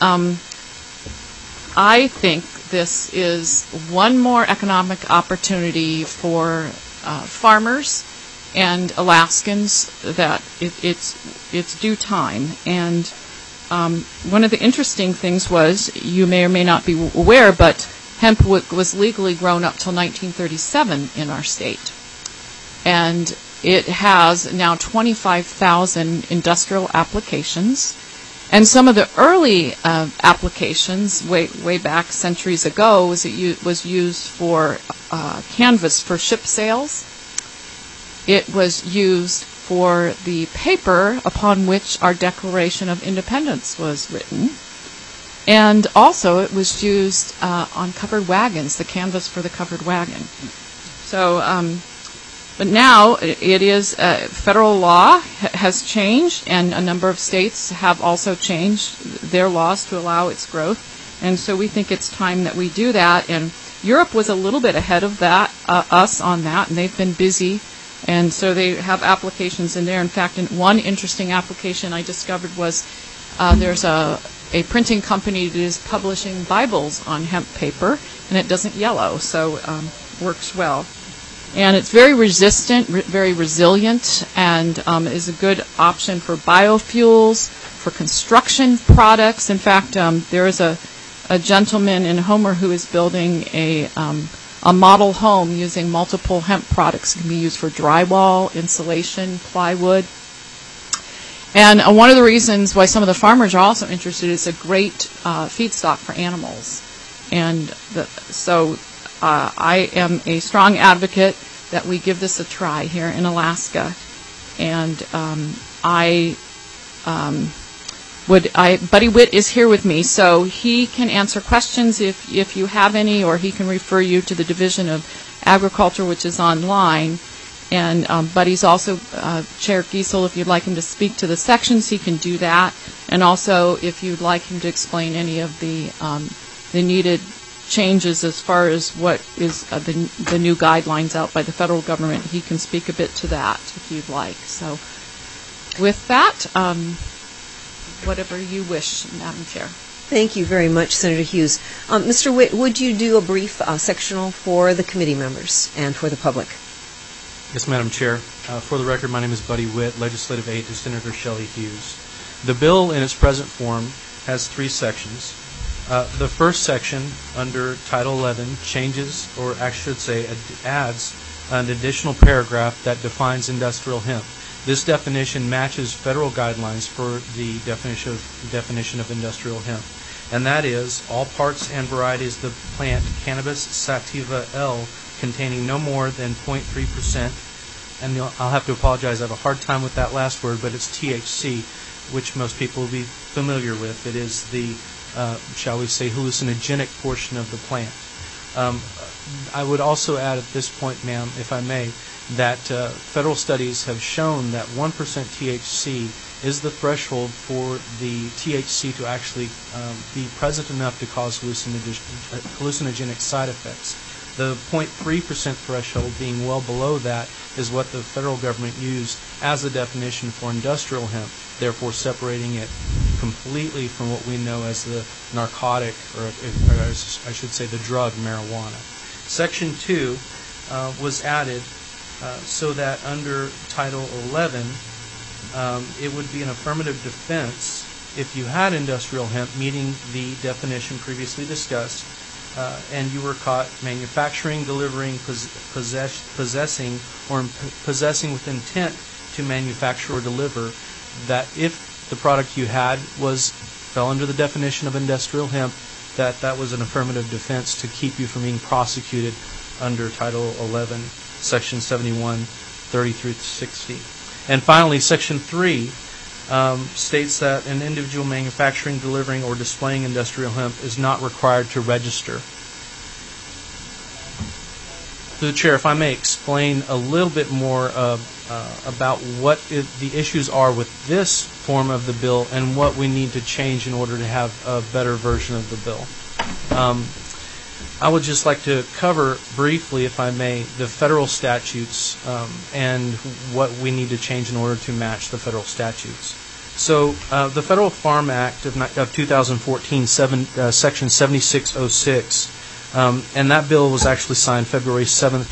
I think this is one more economic opportunity for farmers and Alaskans that it's due time. And one of the interesting things was, you may or may not be aware, but hemp was legally grown up till 1937 in our state. And it has now 25,000 industrial applications. And some of the early applications, way back centuries ago, was used for canvas for ship sails. It was used for the paper upon which our Declaration of Independence was written. And also it was used on covered wagons, the canvas for the covered wagon. So, but now it is, federal law has changed, and a number of states have also changed their laws to allow its growth. And so we think it's time that we do that. And Europe was a little bit ahead of that, us on that, and they've been busy. And so they have applications in there. In fact, one interesting application I discovered was there's a printing company that is publishing Bibles on hemp paper, and it doesn't yellow, so works well. And it's very resistant, very resilient, and is a good option for biofuels, for construction products. In fact, there is a gentleman in Homer who is building a model home using multiple hemp products. It can be used for drywall, insulation, plywood. And one of the reasons why some of the farmers are also interested is a great feedstock for animals. And so I am a strong advocate that we give this a try here in Alaska. And Buddy Witt is here with me, so he can answer questions if you have any, or he can refer you to the Division of Agriculture, which is online. And Buddy's also Chair Giesel. If you'd like him to speak to the sections, he can do that. And also, if you'd like him to explain any of the needed changes as far as what is the new guidelines out by the federal government, he can speak a bit to that if you'd like. So, with that, whatever you wish, Madam Chair. Thank you very much, Senator Hughes. Mr. Witt, would you do a brief sectional for the committee members and for the public? Yes, Madam Chair. For the record, my name is Buddy Witt, Legislative Aide to Senator Shelley Hughes. The bill in its present form has 3 sections. The first section, under Title 11, changes, or I should say adds, an additional paragraph that defines industrial hemp. This definition matches federal guidelines for the definition of industrial hemp, and that is all parts and varieties of the plant Cannabis sativa L containing no more than 0.3%, and I'll have to apologize, I have a hard time with that last word, but it's THC, which most people will be familiar with. It is the, shall we say, hallucinogenic portion of the plant. I would also add at this point, ma'am, if I may, that federal studies have shown that 1% THC is the threshold for the THC to actually be present enough to cause hallucinogenic side effects. The 0.3% threshold being well below that is what the federal government used as the definition for industrial hemp, therefore separating it completely from what we know as the narcotic, or I should say the drug marijuana. Section 2 was added so that under Title 11 it would be an affirmative defense if you had industrial hemp meeting the definition previously discussed, and you were caught manufacturing, delivering, possessing, or possessing with intent to manufacture or deliver, that if the product you had fell under the definition of industrial hemp, that was an affirmative defense to keep you from being prosecuted under Title 11, Section 71, 30 through 60. And finally, Section 3 states that an individual manufacturing, delivering, or displaying industrial hemp is not required to register. Through the Chair, if I may explain a little bit more about what the issues are with this form of the bill and what we need to change in order to have a better version of the bill. I would just like to cover briefly, if I may, the federal statutes and what we need to change in order to match the federal statutes. So the Federal Farm Act of 2014, Section 7606, and that bill was actually signed February 7,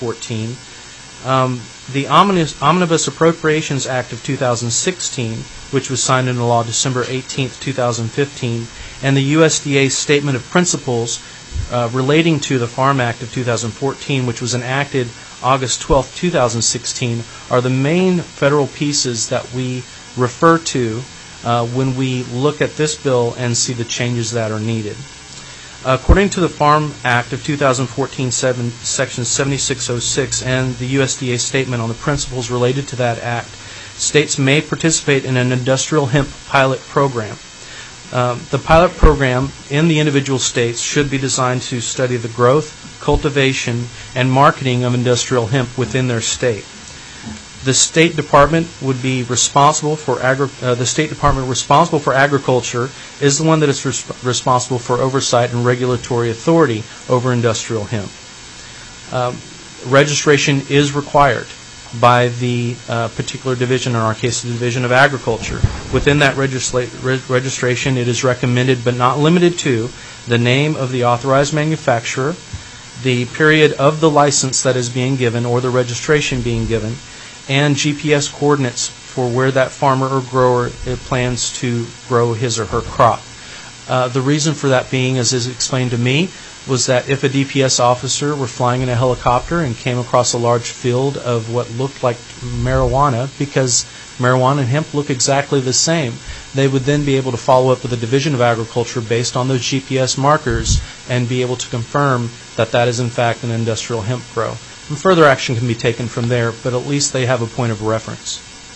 2014. The Omnibus Appropriations Act of 2016 which was signed into law December 18, 2015, and the USDA Statement of Principles relating to the Farm Act of 2014, which was enacted August 12, 2016, are the main federal pieces that we refer to when we look at this bill and see the changes that are needed. According to the Farm Act of 2014, Section 7606, and the USDA Statement on the Principles related to that act, states may participate in an industrial hemp pilot program. The pilot program in the individual states should be designed to study the growth, cultivation, and marketing of industrial hemp within their state. The State Department would be responsible for the State Department responsible for agriculture is the one that is responsible for oversight and regulatory authority over industrial hemp. Registration is required by the particular division, in our case, the Division of Agriculture. Within that registration, it is recommended, but not limited to, the name of the authorized manufacturer, the period of the license that is being given or the registration being given, and GPS coordinates for where that farmer or grower plans to grow his or her crop. The reason for that being, as is explained to me, was that if a DPS officer were flying in a helicopter and came across a large field of what looked like marijuana, because marijuana and hemp look exactly the same, they would then be able to follow up with the Division of Agriculture based on those GPS markers and be able to confirm that that is in fact an industrial hemp grow. And further action can be taken from there, but at least they have a point of reference.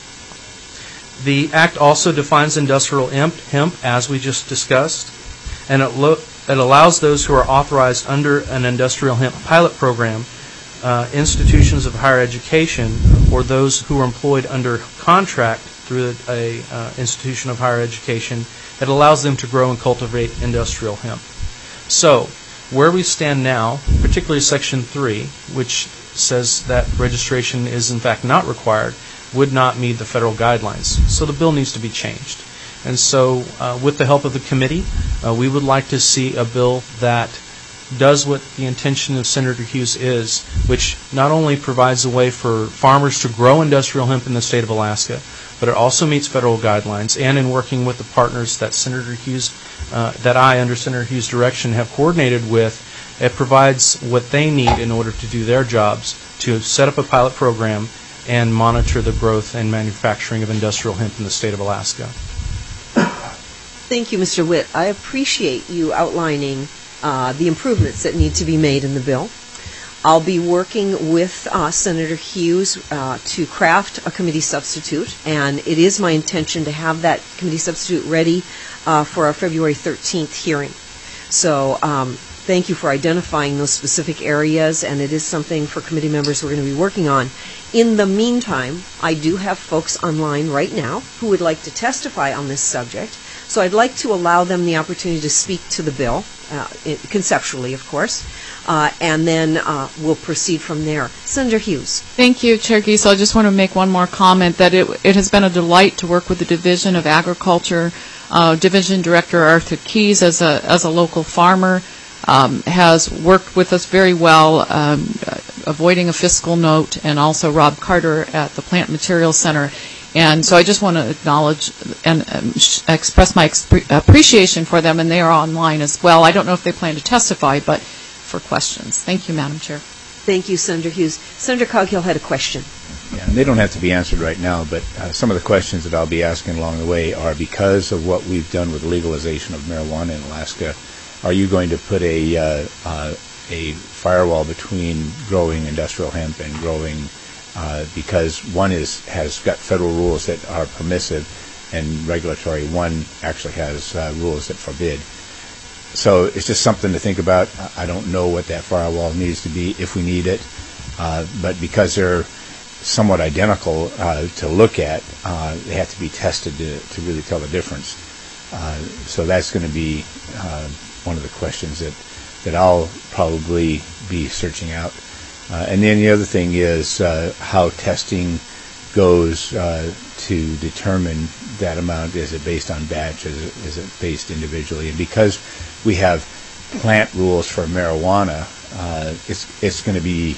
The Act also defines industrial hemp, as we just discussed, and it allows those who are authorized under an industrial hemp pilot program, institutions of higher education, or those who are employed under contract through a institution of higher education, it allows them to grow and cultivate industrial hemp. So, where we stand now, particularly Section 3, which says that registration is in fact not required, would not meet the federal guidelines. So the bill needs to be changed. And so with the help of the committee, we would like to see a bill that does what the intention of Senator Hughes is, which not only provides a way for farmers to grow industrial hemp in the state of Alaska, but it also meets federal guidelines, and in working with the partners that Senator Hughes, that I, under Senator Hughes' direction, have coordinated with, it provides what they need in order to do their jobs to set up a pilot program and monitor the growth and manufacturing of industrial hemp in the state of Alaska. Thank you, Mr. Witt. I appreciate you outlining the improvements that need to be made in the bill. I'll be working with Senator Hughes to craft a committee substitute, and it is my intention to have that committee substitute ready for our February 13th hearing. So thank you for identifying those specific areas, and it is something for committee members we're going to be working on. In the meantime, I do have folks online right now who would like to testify on this subject, so I'd like to allow them the opportunity to speak to the bill, conceptually, of course, and then we'll proceed from there. Senator Hughes. Thank you, Chair Giesel. I just want to make one more comment that it has been a delight to work with the Division of Agriculture. Division Director Arthur Keyes, as a local farmer, has worked with us very well, avoiding a fiscal note, and also Rob Carter at the Plant Materials Center. And so I just want to acknowledge and express my appreciation for them, and they are online as well. I don't know if they plan to testify, but for questions. Thank you, Madam Chair. Thank you, Senator Hughes. Senator Coghill had a question. Yeah, and they don't have to be answered right now, but some of the questions that I'll be asking along the way are because of what we've done with legalization of marijuana in Alaska. Are you going to put a firewall between growing industrial hemp and growing, because one has got federal rules that are permissive and regulatory, one actually has rules that forbid. So it's just something to think about. I don't know what that firewall needs to be, if we need it, but because they're somewhat identical to look at, they have to be tested to really tell the difference. So that's going to be one of the questions that I'll probably be searching out. And then the other thing is how testing goes to determine that amount. Is it based on batch? Is it based individually? And because we have plant rules for marijuana, it's going to be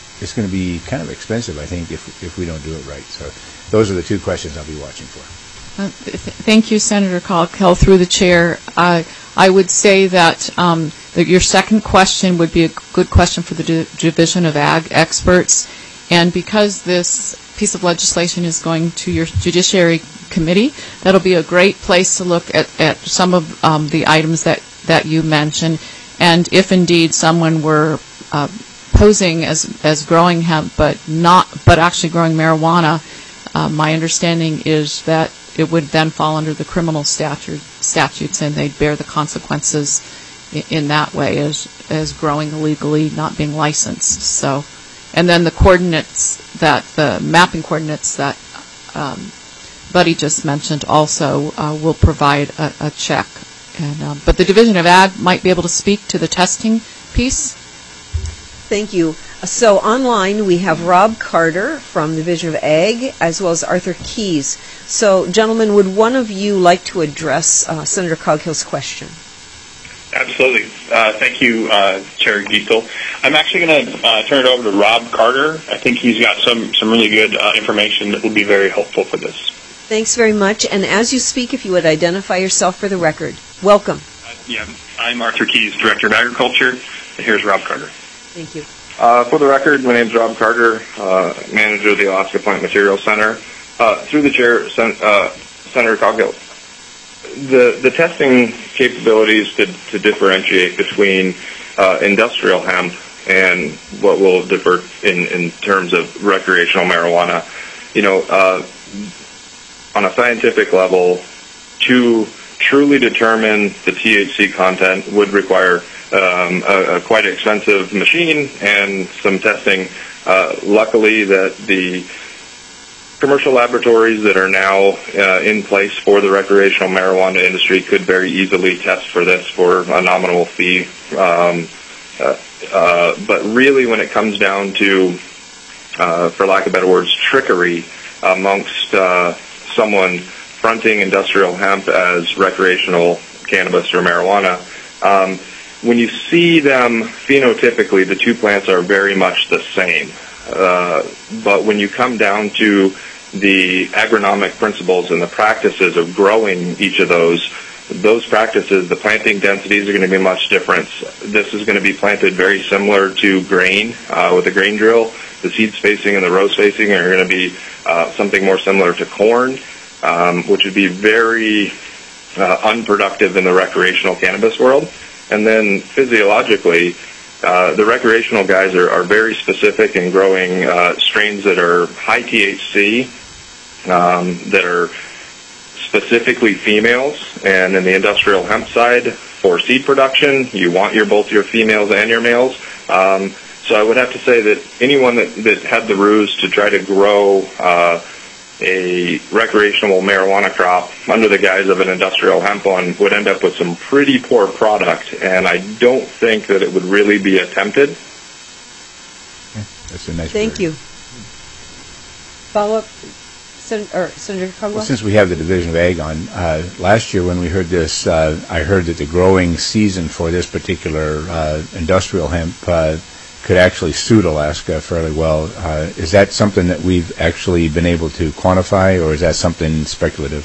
kind of expensive, I think, if we don't do it right. So those are the two questions I'll be watching for. Thank you, Senator Coghill, through the chair. I would say that your second question would be a good question for the Division of Ag experts. And because this piece of legislation is going to your Judiciary Committee, that'll be a great place to look at some of the items that you mentioned. And if indeed someone were posing as growing hemp but actually growing marijuana, my understanding is that it would then fall under the criminal statutes, and they'd bear the consequences in that way as growing illegally, not being licensed. So, and then the mapping coordinates that Buddy just mentioned also will provide a check. And but the Division of Ag might be able to speak to the testing piece. Thank you. So online we have Rob Carter from the Division of Ag as well as Arthur Keyes. So gentlemen, would one of you like to address Senator Coghill's question? Absolutely. Thank you, Chair Giesel. I'm actually going to turn it over to Rob Carter. I think he's got some really good information that will be very helpful for this. Thanks very much. And as you speak, if you would identify yourself for the record. Welcome. I'm Arthur Keyes, Director of Agriculture, and here's Rob Carter. Thank you. For the record, my name is Rob Carter, manager of the Alaska Plant Materials Center. Through the chair, Senator Coghill, the testing capabilities to differentiate between industrial hemp and what will differ in terms of recreational marijuana, on a scientific level, to truly determine the THC content would require a quite expensive machine and some testing. Luckily, that the commercial laboratories that are now in place for the recreational marijuana industry could very easily test for this for a nominal fee. But really, when it comes down to, for lack of better words, trickery amongst someone fronting industrial hemp as recreational cannabis or marijuana, when you see them phenotypically, the two plants are very much the same. But when you come down to the agronomic principles and the practices of growing each of those practices, the planting densities are going to be much different. This is going to be planted very similar to grain with a grain drill. The seed spacing and the row spacing are going to be something more similar to corn, which would be very unproductive in the recreational cannabis world. And then physiologically, the recreational guys are very specific in growing strains that are high THC, that are specifically females. And in the industrial hemp side, for seed production, you want both your females and your males. So I would have to say that anyone that had the ruse to try to grow a recreational marijuana crop under the guise of an industrial hemp one would end up with some pretty poor product, and I don't think that it would really be attempted. That's a nice Thank word. you. Follow-up, Senator Coghill? Well, since we have the Division of Ag on, last year when we heard this, I heard that the growing season for this particular industrial hemp could actually suit Alaska fairly well. Is that something that we've actually been able to quantify, or is that something speculative?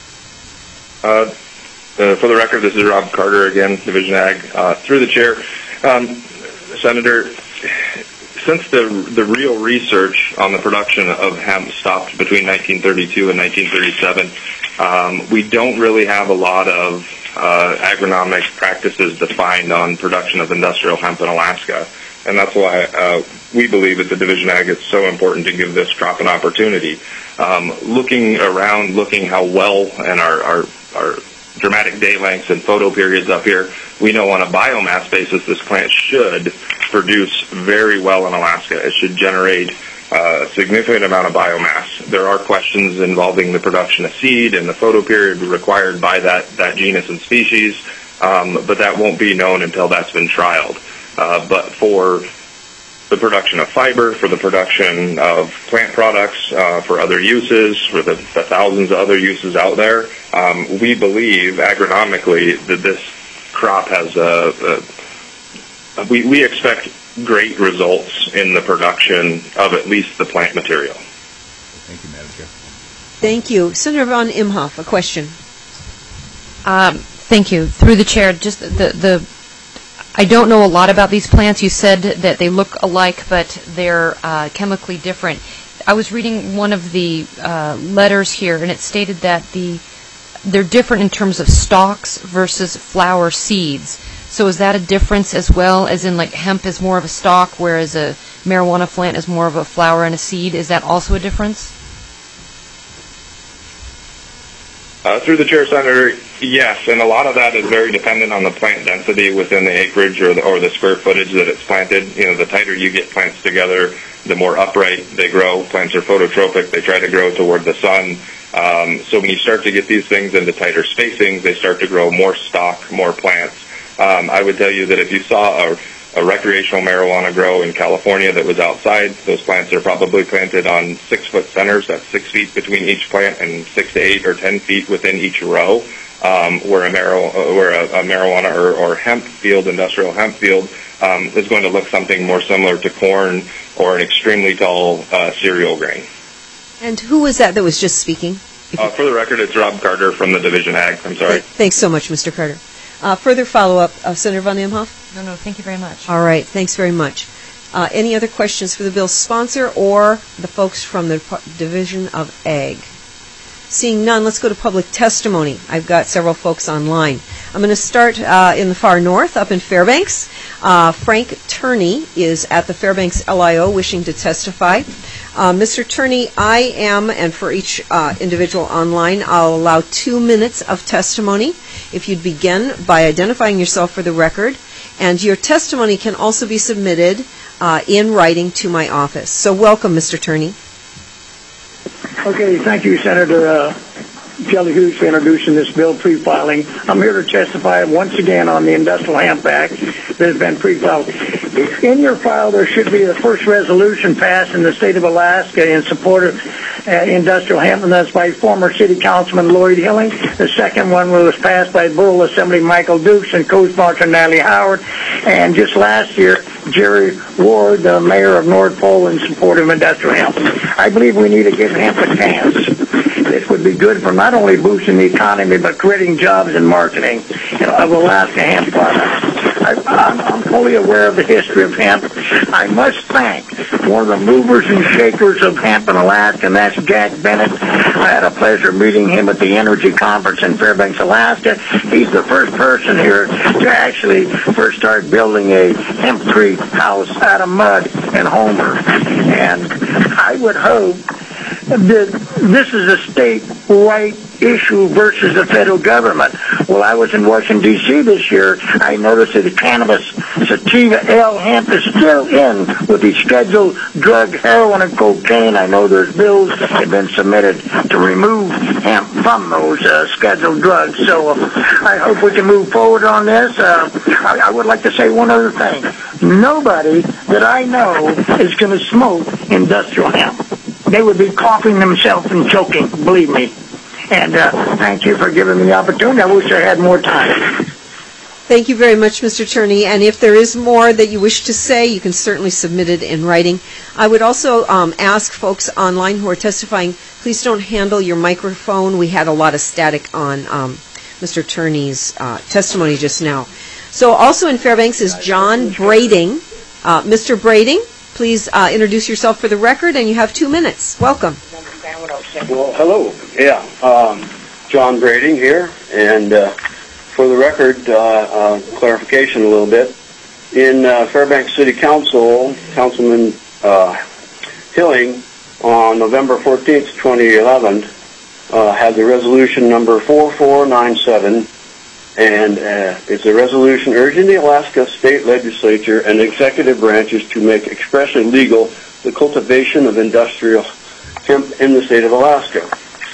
For the record, this is Rob Carter again, Division Ag. Through the chair, Senator, since the real research on the production of hemp stopped between 1932 and 1937, we don't really have a lot of agronomic practices defined on production of industrial hemp in Alaska. And that's why we believe at the Division Ag it's so important to give this crop an opportunity. Looking around, looking how well, and our dramatic day lengths and photo periods up here, we know on a biomass basis this plant should produce very well in Alaska. It should generate a significant amount of biomass. There are questions involving the production of seed and the photo period required by that genus and species, but that won't be known until that's been trialed. But for the production of fiber, for the production of plant products, for other uses, for the thousands of other uses out there, we believe agronomically that this crop has we expect great results in the production of at least the plant material. Thank you, Madam Chair. Thank you. Senator von Imhoff, a question. Thank you. Through the chair, just I don't know a lot about these plants. You said that they look alike, but they're chemically different. I was reading one of the letters here, and it stated that they're different in terms of stalks versus flower seeds. So is that a difference as well, as in like hemp is more of a stalk, whereas a marijuana plant is more of a flower and a seed? Is that also a difference? Through the chair, Senator, yes, and a lot of that is very dependent on the plant density within the acreage or the square footage that it's planted. You know, the tighter you get plants together, the more upright they grow. Plants are phototropic; they try to grow toward the sun. So when you start to get these things into tighter spacings, they start to grow more stalk, more plants. I would tell you that if you saw a recreational marijuana grow in California that was outside, those plants are probably planted on 6-foot centers. That's 6 feet between each plant and 6 to 8 or 10 feet within each row. Where a marijuana or hemp field, industrial hemp field, is going to look something more similar to corn or an extremely tall cereal grain. And who was that was just speaking? For the record, it's Rob Carter from the Division Ag. I'm sorry. Thanks so much, Mr. Carter. Further follow-up, Senator von Imhoff? No, thank you very much. All right, thanks very much. Any other questions for the bill's sponsor or the folks from the Division of Ag? Seeing none, let's go to public testimony. I've got several folks online. I'm going to start in the far north, up in Fairbanks. Frank Turney is at the Fairbanks LIO wishing to testify. Mr. Turney, I am, and for each individual online, I'll allow 2 minutes of testimony. If you'd begin by identifying yourself for the record, and your testimony can also be submitted in writing to my office. So welcome, Mr. Turney. Okay, thank you, Senator Shelley Hughes, for introducing this bill pre-filing. I'm here to testify once again on the Industrial Hemp Act that has been pre-filed. In your file, there should be the first resolution passed in the state of Alaska in support of industrial hemp, and that's by former City Councilman Lloyd Hilling. The second one was passed by Borough Assembly Michael Dukes and co-sponsor Natalie Howard. And just last year, Jerry Ward, the mayor of North Pole, in support of industrial hemp. I believe we need to give hemp a chance. This would be good for not only boosting the economy, but creating jobs and marketing of Alaska hemp products. I'm fully aware of the history of hemp. I must thank one of the movers and shakers of hemp in Alaska, and that's Jack Bennett. I had a pleasure meeting him at the Energy Conference in Fairbanks, Alaska. He's the first person here to actually first start building a hemp tree house out of mud in Homer. And I would hope that this is a state-wide issue versus the federal government. While I was in Washington, D.C. this year, I noticed that the cannabis sativa L hemp is still in with the scheduled drug heroin and cocaine. I know there's bills that have been submitted to remove hemp from those scheduled drugs. So I hope we can move forward on this. I would like to say one other thing. Nobody that I know is going to smoke industrial hemp. They would be coughing themselves and choking, believe me. And thank you for giving me the opportunity. I wish I had more time. Thank you very much, Mr. Turney. And if there is more that you wish to say, you can certainly submit it in writing. I would also ask folks online who are testifying, please don't handle your microphone. We had a lot of static on Mr. Turney's testimony just now. So also in Fairbanks is John Brading. Mr. Brading, please introduce yourself for the record, and you have 2 minutes. Welcome. Well, hello. Yeah, John Brading here, and for the record, clarification a little bit. In Fairbanks City Council, Councilman Hilling, on November 14th, 2011, had the resolution number 4497, and it's a resolution urging the Alaska State Legislature and executive branches to make expressly legal the cultivation of industrial hemp in the state of Alaska.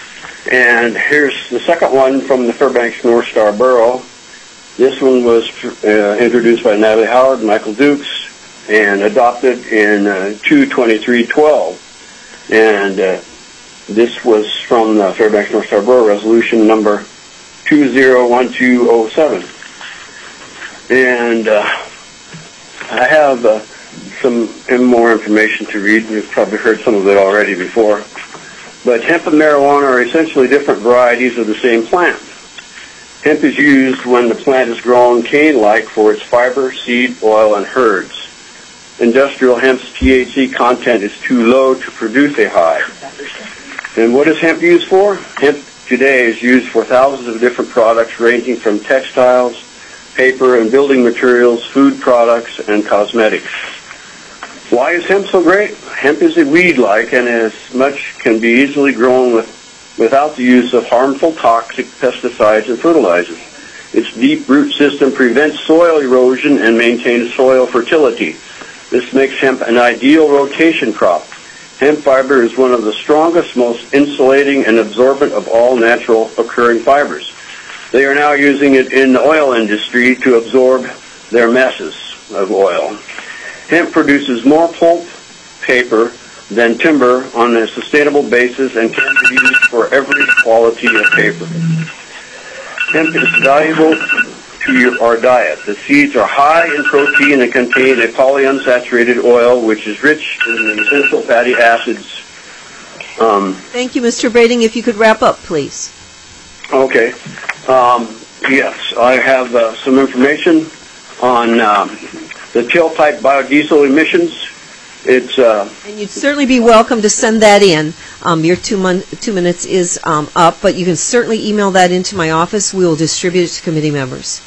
And here's the second one from the Fairbanks North Star Borough. This one was introduced by Natalie Howard and Michael Dukes and adopted in 2/23/12. And this was from the Fairbanks North Star Borough Resolution number 201207. And I have some more information to read. You've probably heard some of it already before. but hemp and marijuana are essentially different varieties of the same plant. Hemp is used when the plant is grown cane-like for its fiber, seed, oil, and herds. Industrial hemp's THC content is too low to produce a high. And what is hemp used for? Hemp today is used for thousands of different products ranging from textiles, paper and building materials, food products, and cosmetics. Why is hemp so great? Hemp is a weed-like and as much can be easily grown without the use of harmful toxic pesticides and fertilizers. Its deep root system prevents soil erosion and maintains soil fertility. This makes hemp an ideal rotation crop. Hemp fiber is one of the strongest, most insulating and absorbent of all natural occurring fibers. They are now using it in the oil industry to absorb their messes of oil. Hemp produces more pulp paper than timber on a sustainable basis and can be used for every quality of paper. Hemp is valuable to our diet. The seeds are high in protein and contain a polyunsaturated oil, which is rich in essential fatty acids. Thank you, Mr. Brading. If you could wrap up, please. Okay. Yes, I have some information on the tailpipe biodiesel emissions. And you'd certainly be welcome to send that in. Your 2 minutes is up, but you can certainly email that into my office. We will distribute it to committee members.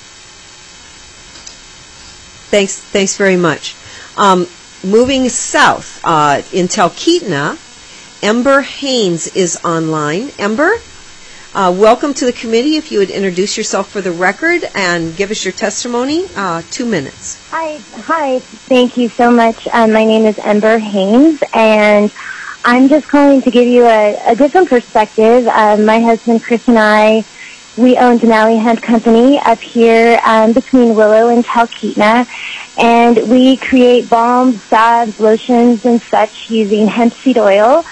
Thanks very much. Moving south, in Talkeetna, Ember Haynes is online. Ember, welcome to the committee. If you would introduce yourself for the record and give us your testimony, 2 minutes. Hi. Thank you so much. My name is Ember Haynes, and I'm just calling to give you a different perspective. My husband Chris and I, we own Denali Hemp Company up here between Willow and Talkeetna, and we create balms, salves, lotions, and such using hemp seed oil.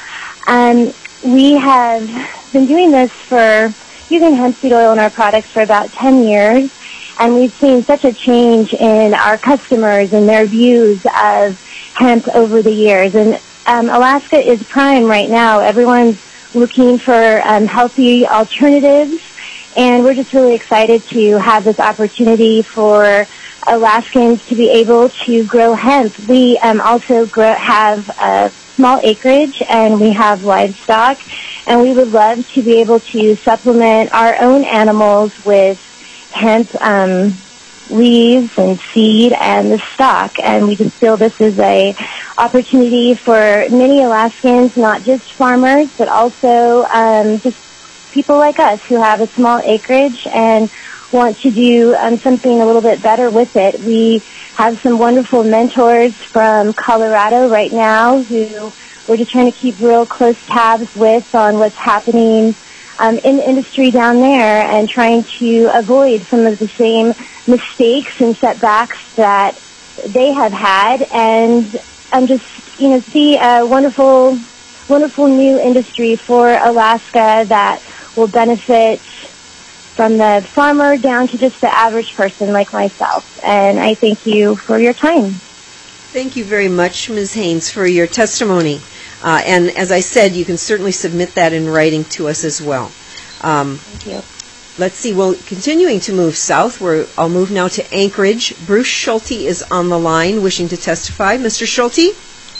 We have been doing this using hemp seed oil in our products for about 10 years, and we've seen such a change in our customers and their views of hemp over the years. And Alaska is prime right now. Everyone's looking for healthy alternatives, and we're just really excited to have this opportunity for Alaskans to be able to grow hemp. We also have a small acreage, and we have livestock, and we would love to be able to supplement our own animals with hemp leaves and seed and the stock. And we just feel this is a opportunity for many Alaskans, not just farmers, but also just people like us who have a small acreage and want to do something a little bit better with it. We have some wonderful mentors from Colorado right now who we're just trying to keep real close tabs with on what's happening in the industry down there, and trying to avoid some of the same mistakes and setbacks that they have had, and just see a wonderful new industry for Alaska that will benefit from the farmer down to just the average person like myself. And I thank you for your time. Thank you very much, Ms. Haynes, for your testimony. And as I said, you can certainly submit that in writing to us as well. Thank you. Let's see. Well, continuing to move south, I'll move now to Anchorage. Bruce Schulte is on the line wishing to testify. Mr. Schulte?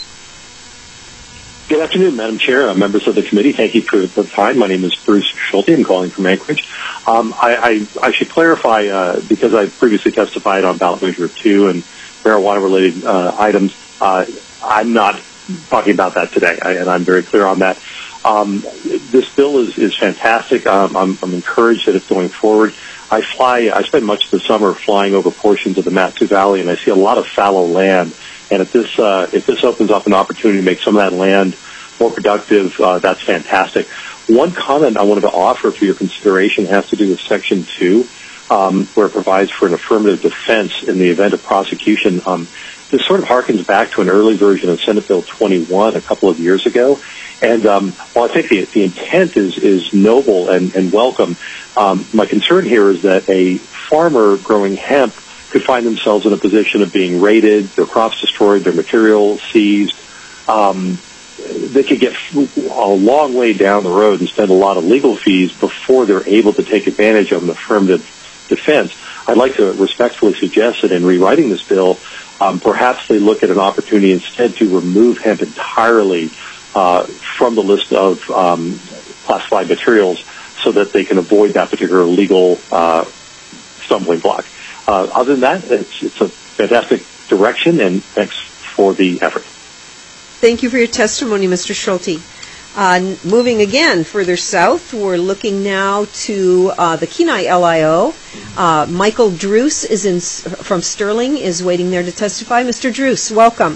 Good afternoon, Madam Chair, members of the committee. Thank you for the time. My name is Bruce Schulte. I'm calling from Anchorage. I should clarify, because I previously testified on ballot measure 2 and marijuana-related items, I'm not talking about that today, and I'm very clear on that. This bill is fantastic. I'm encouraged that it's going forward. I spend much of the summer flying over portions of the Mat-Su Valley, and I see a lot of fallow land. And if this opens up an opportunity to make some of that land more productive, that's fantastic. One comment I wanted to offer for your consideration has to do with Section 2, where it provides for an affirmative defense in the event of prosecution. This sort of harkens back to an early version of Senate Bill 21 a couple of years ago. And while I think the intent is noble and welcome, my concern here is that a farmer growing hemp could find themselves in a position of being raided, their crops destroyed, their material seized. they could get a long way down the road and spend a lot of legal fees before they're able to take advantage of an affirmative defense. I'd like to respectfully suggest that in rewriting this bill, perhaps they look at an opportunity instead to remove hemp entirely from the list of classified materials so that they can avoid that particular legal stumbling block. Other than that, it's a fantastic direction, and thanks for the effort. Thank you for your testimony, Mr. Schulte. Moving again further south, we're looking now to the Kenai LIO. Michael Druce is from Sterling, is waiting there to testify. Mr. Druce, welcome.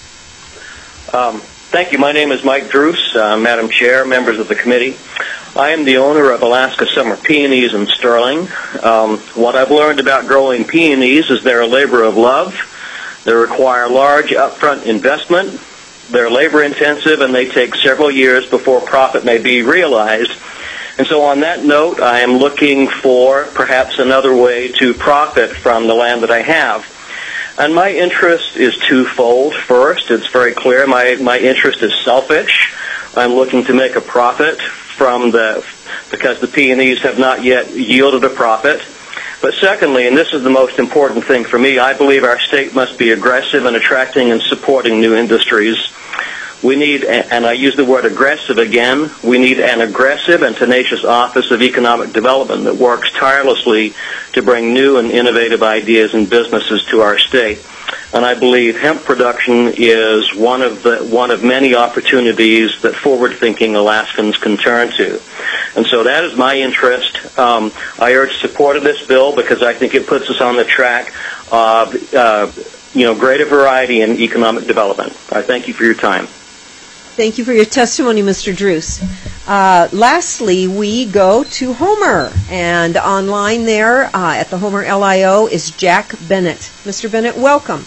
Thank you. My name is Mike Druce, Madam Chair, members of the committee. I am the owner of Alaska Summer Peonies in Sterling. What I've learned about growing peonies is they're a labor of love. They require large upfront investment. They're labor-intensive, and they take several years before profit may be realized. And so on that note, I am looking for perhaps another way to profit from the land that I have. And my interest is twofold. First, it's very clear my interest is selfish. I'm looking to make a profit because the peonies have not yet yielded a profit. But secondly, and this is the most important thing for me, I believe our state must be aggressive in attracting and supporting new industries. We need, and I use the word aggressive again, we need an aggressive and tenacious Office of Economic Development that works tirelessly to bring new and innovative ideas and businesses to our state. And I believe hemp production is one of many opportunities that forward-thinking Alaskans can turn to. And so that is my interest. I urge support of this bill because I think it puts us on the track of greater variety in economic development. I thank you for your time. Thank you for your testimony, Mr. Druce. Lastly, we go to Homer, and online there at the Homer LIO is Jack Bennett. Mr. Bennett, welcome.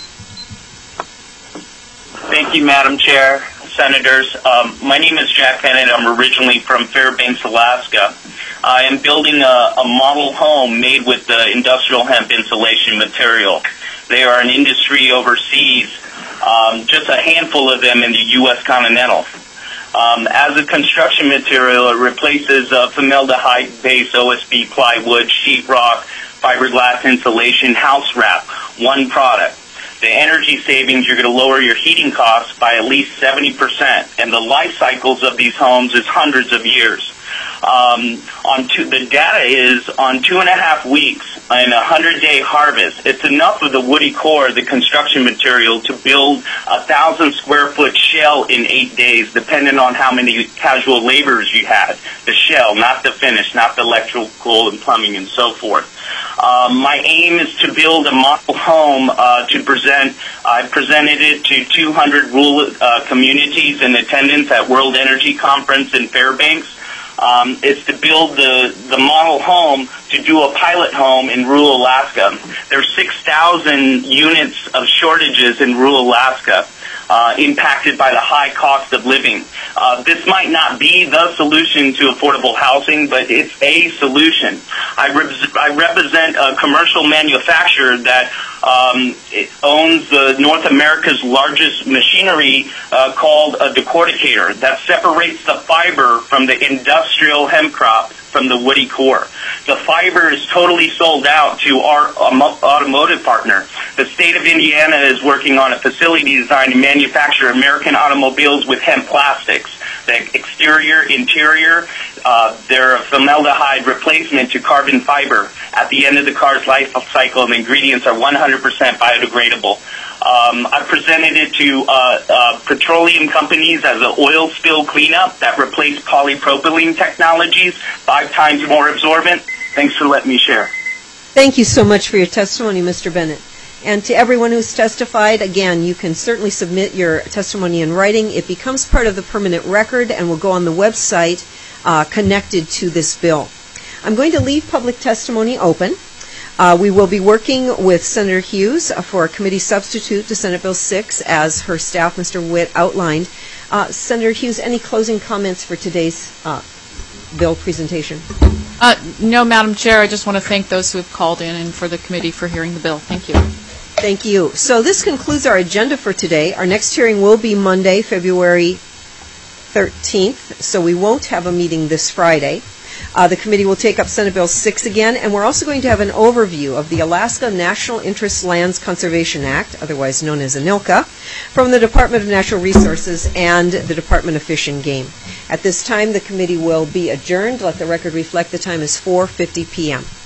Thank you, Madam Chair, Senators. My name is Jack Bennett. I'm originally from Fairbanks, Alaska. I am building a model home made with the industrial hemp insulation material. They are an industry overseas. Just a handful of them in the U.S. continental. As a construction material, it replaces formaldehyde-based OSB plywood, sheetrock, fiberglass insulation, house wrap, one product. The energy savings, you're going to lower your heating costs by at least 70%, and the life cycles of these homes is hundreds of years. The data is on 2.5 weeks and a 100-day harvest. It's enough of the woody core, the construction material, to build 1,000 square foot shell in 8 days, depending on how many casual laborers you had. The shell, not the finish, not the electrical and plumbing and so forth. My aim is to build a model home to present. I presented it to 200 rural communities in attendance at World Energy Conference in Fairbanks. It's to build the model home to do a pilot home in rural Alaska. There's 6,000 units of shortages in rural Alaska, impacted by the high cost of living. This might not be the solution to affordable housing, but it's a solution. I represent a commercial manufacturer that owns North America's largest machinery called a decorticator that separates the fiber from the industrial hemp crop from the woody core. The fiber is totally sold out to our automotive partner. The state of Indiana is working on a facility designed to manufacture American automobiles with hemp plastics. The exterior, interior, they're a formaldehyde replacement to carbon fiber. At the end of the car's life cycle, the ingredients are 100% biodegradable. I presented it to petroleum companies as an oil spill cleanup that replaced polypropylene technologies, 5 times more absorbent. Thanks for letting me share. Thank you so much for your testimony, Mr. Bennett. And to everyone who's testified, again, you can certainly submit your testimony in writing. It becomes part of the permanent record and will go on the website connected to this bill. I'm going to leave public testimony open. We will be working with Senator Hughes for a committee substitute to Senate Bill 6, as her staff, Mr. Witt, outlined. Senator Hughes, any closing comments for today's bill presentation? No, Madam Chair. I just want to thank those who have called in and for the committee for hearing the bill. Thank you. Thank you. So this concludes our agenda for today. Our next hearing will be Monday, February 13th, so we won't have a meeting this Friday. The committee will take up Senate Bill 6 again, and we're also going to have an overview of the Alaska National Interest Lands Conservation Act, otherwise known as ANILCA, from the Department of Natural Resources and the Department of Fish and Game. At this time, the committee will be adjourned. Let the record reflect the time is 4:50 p.m.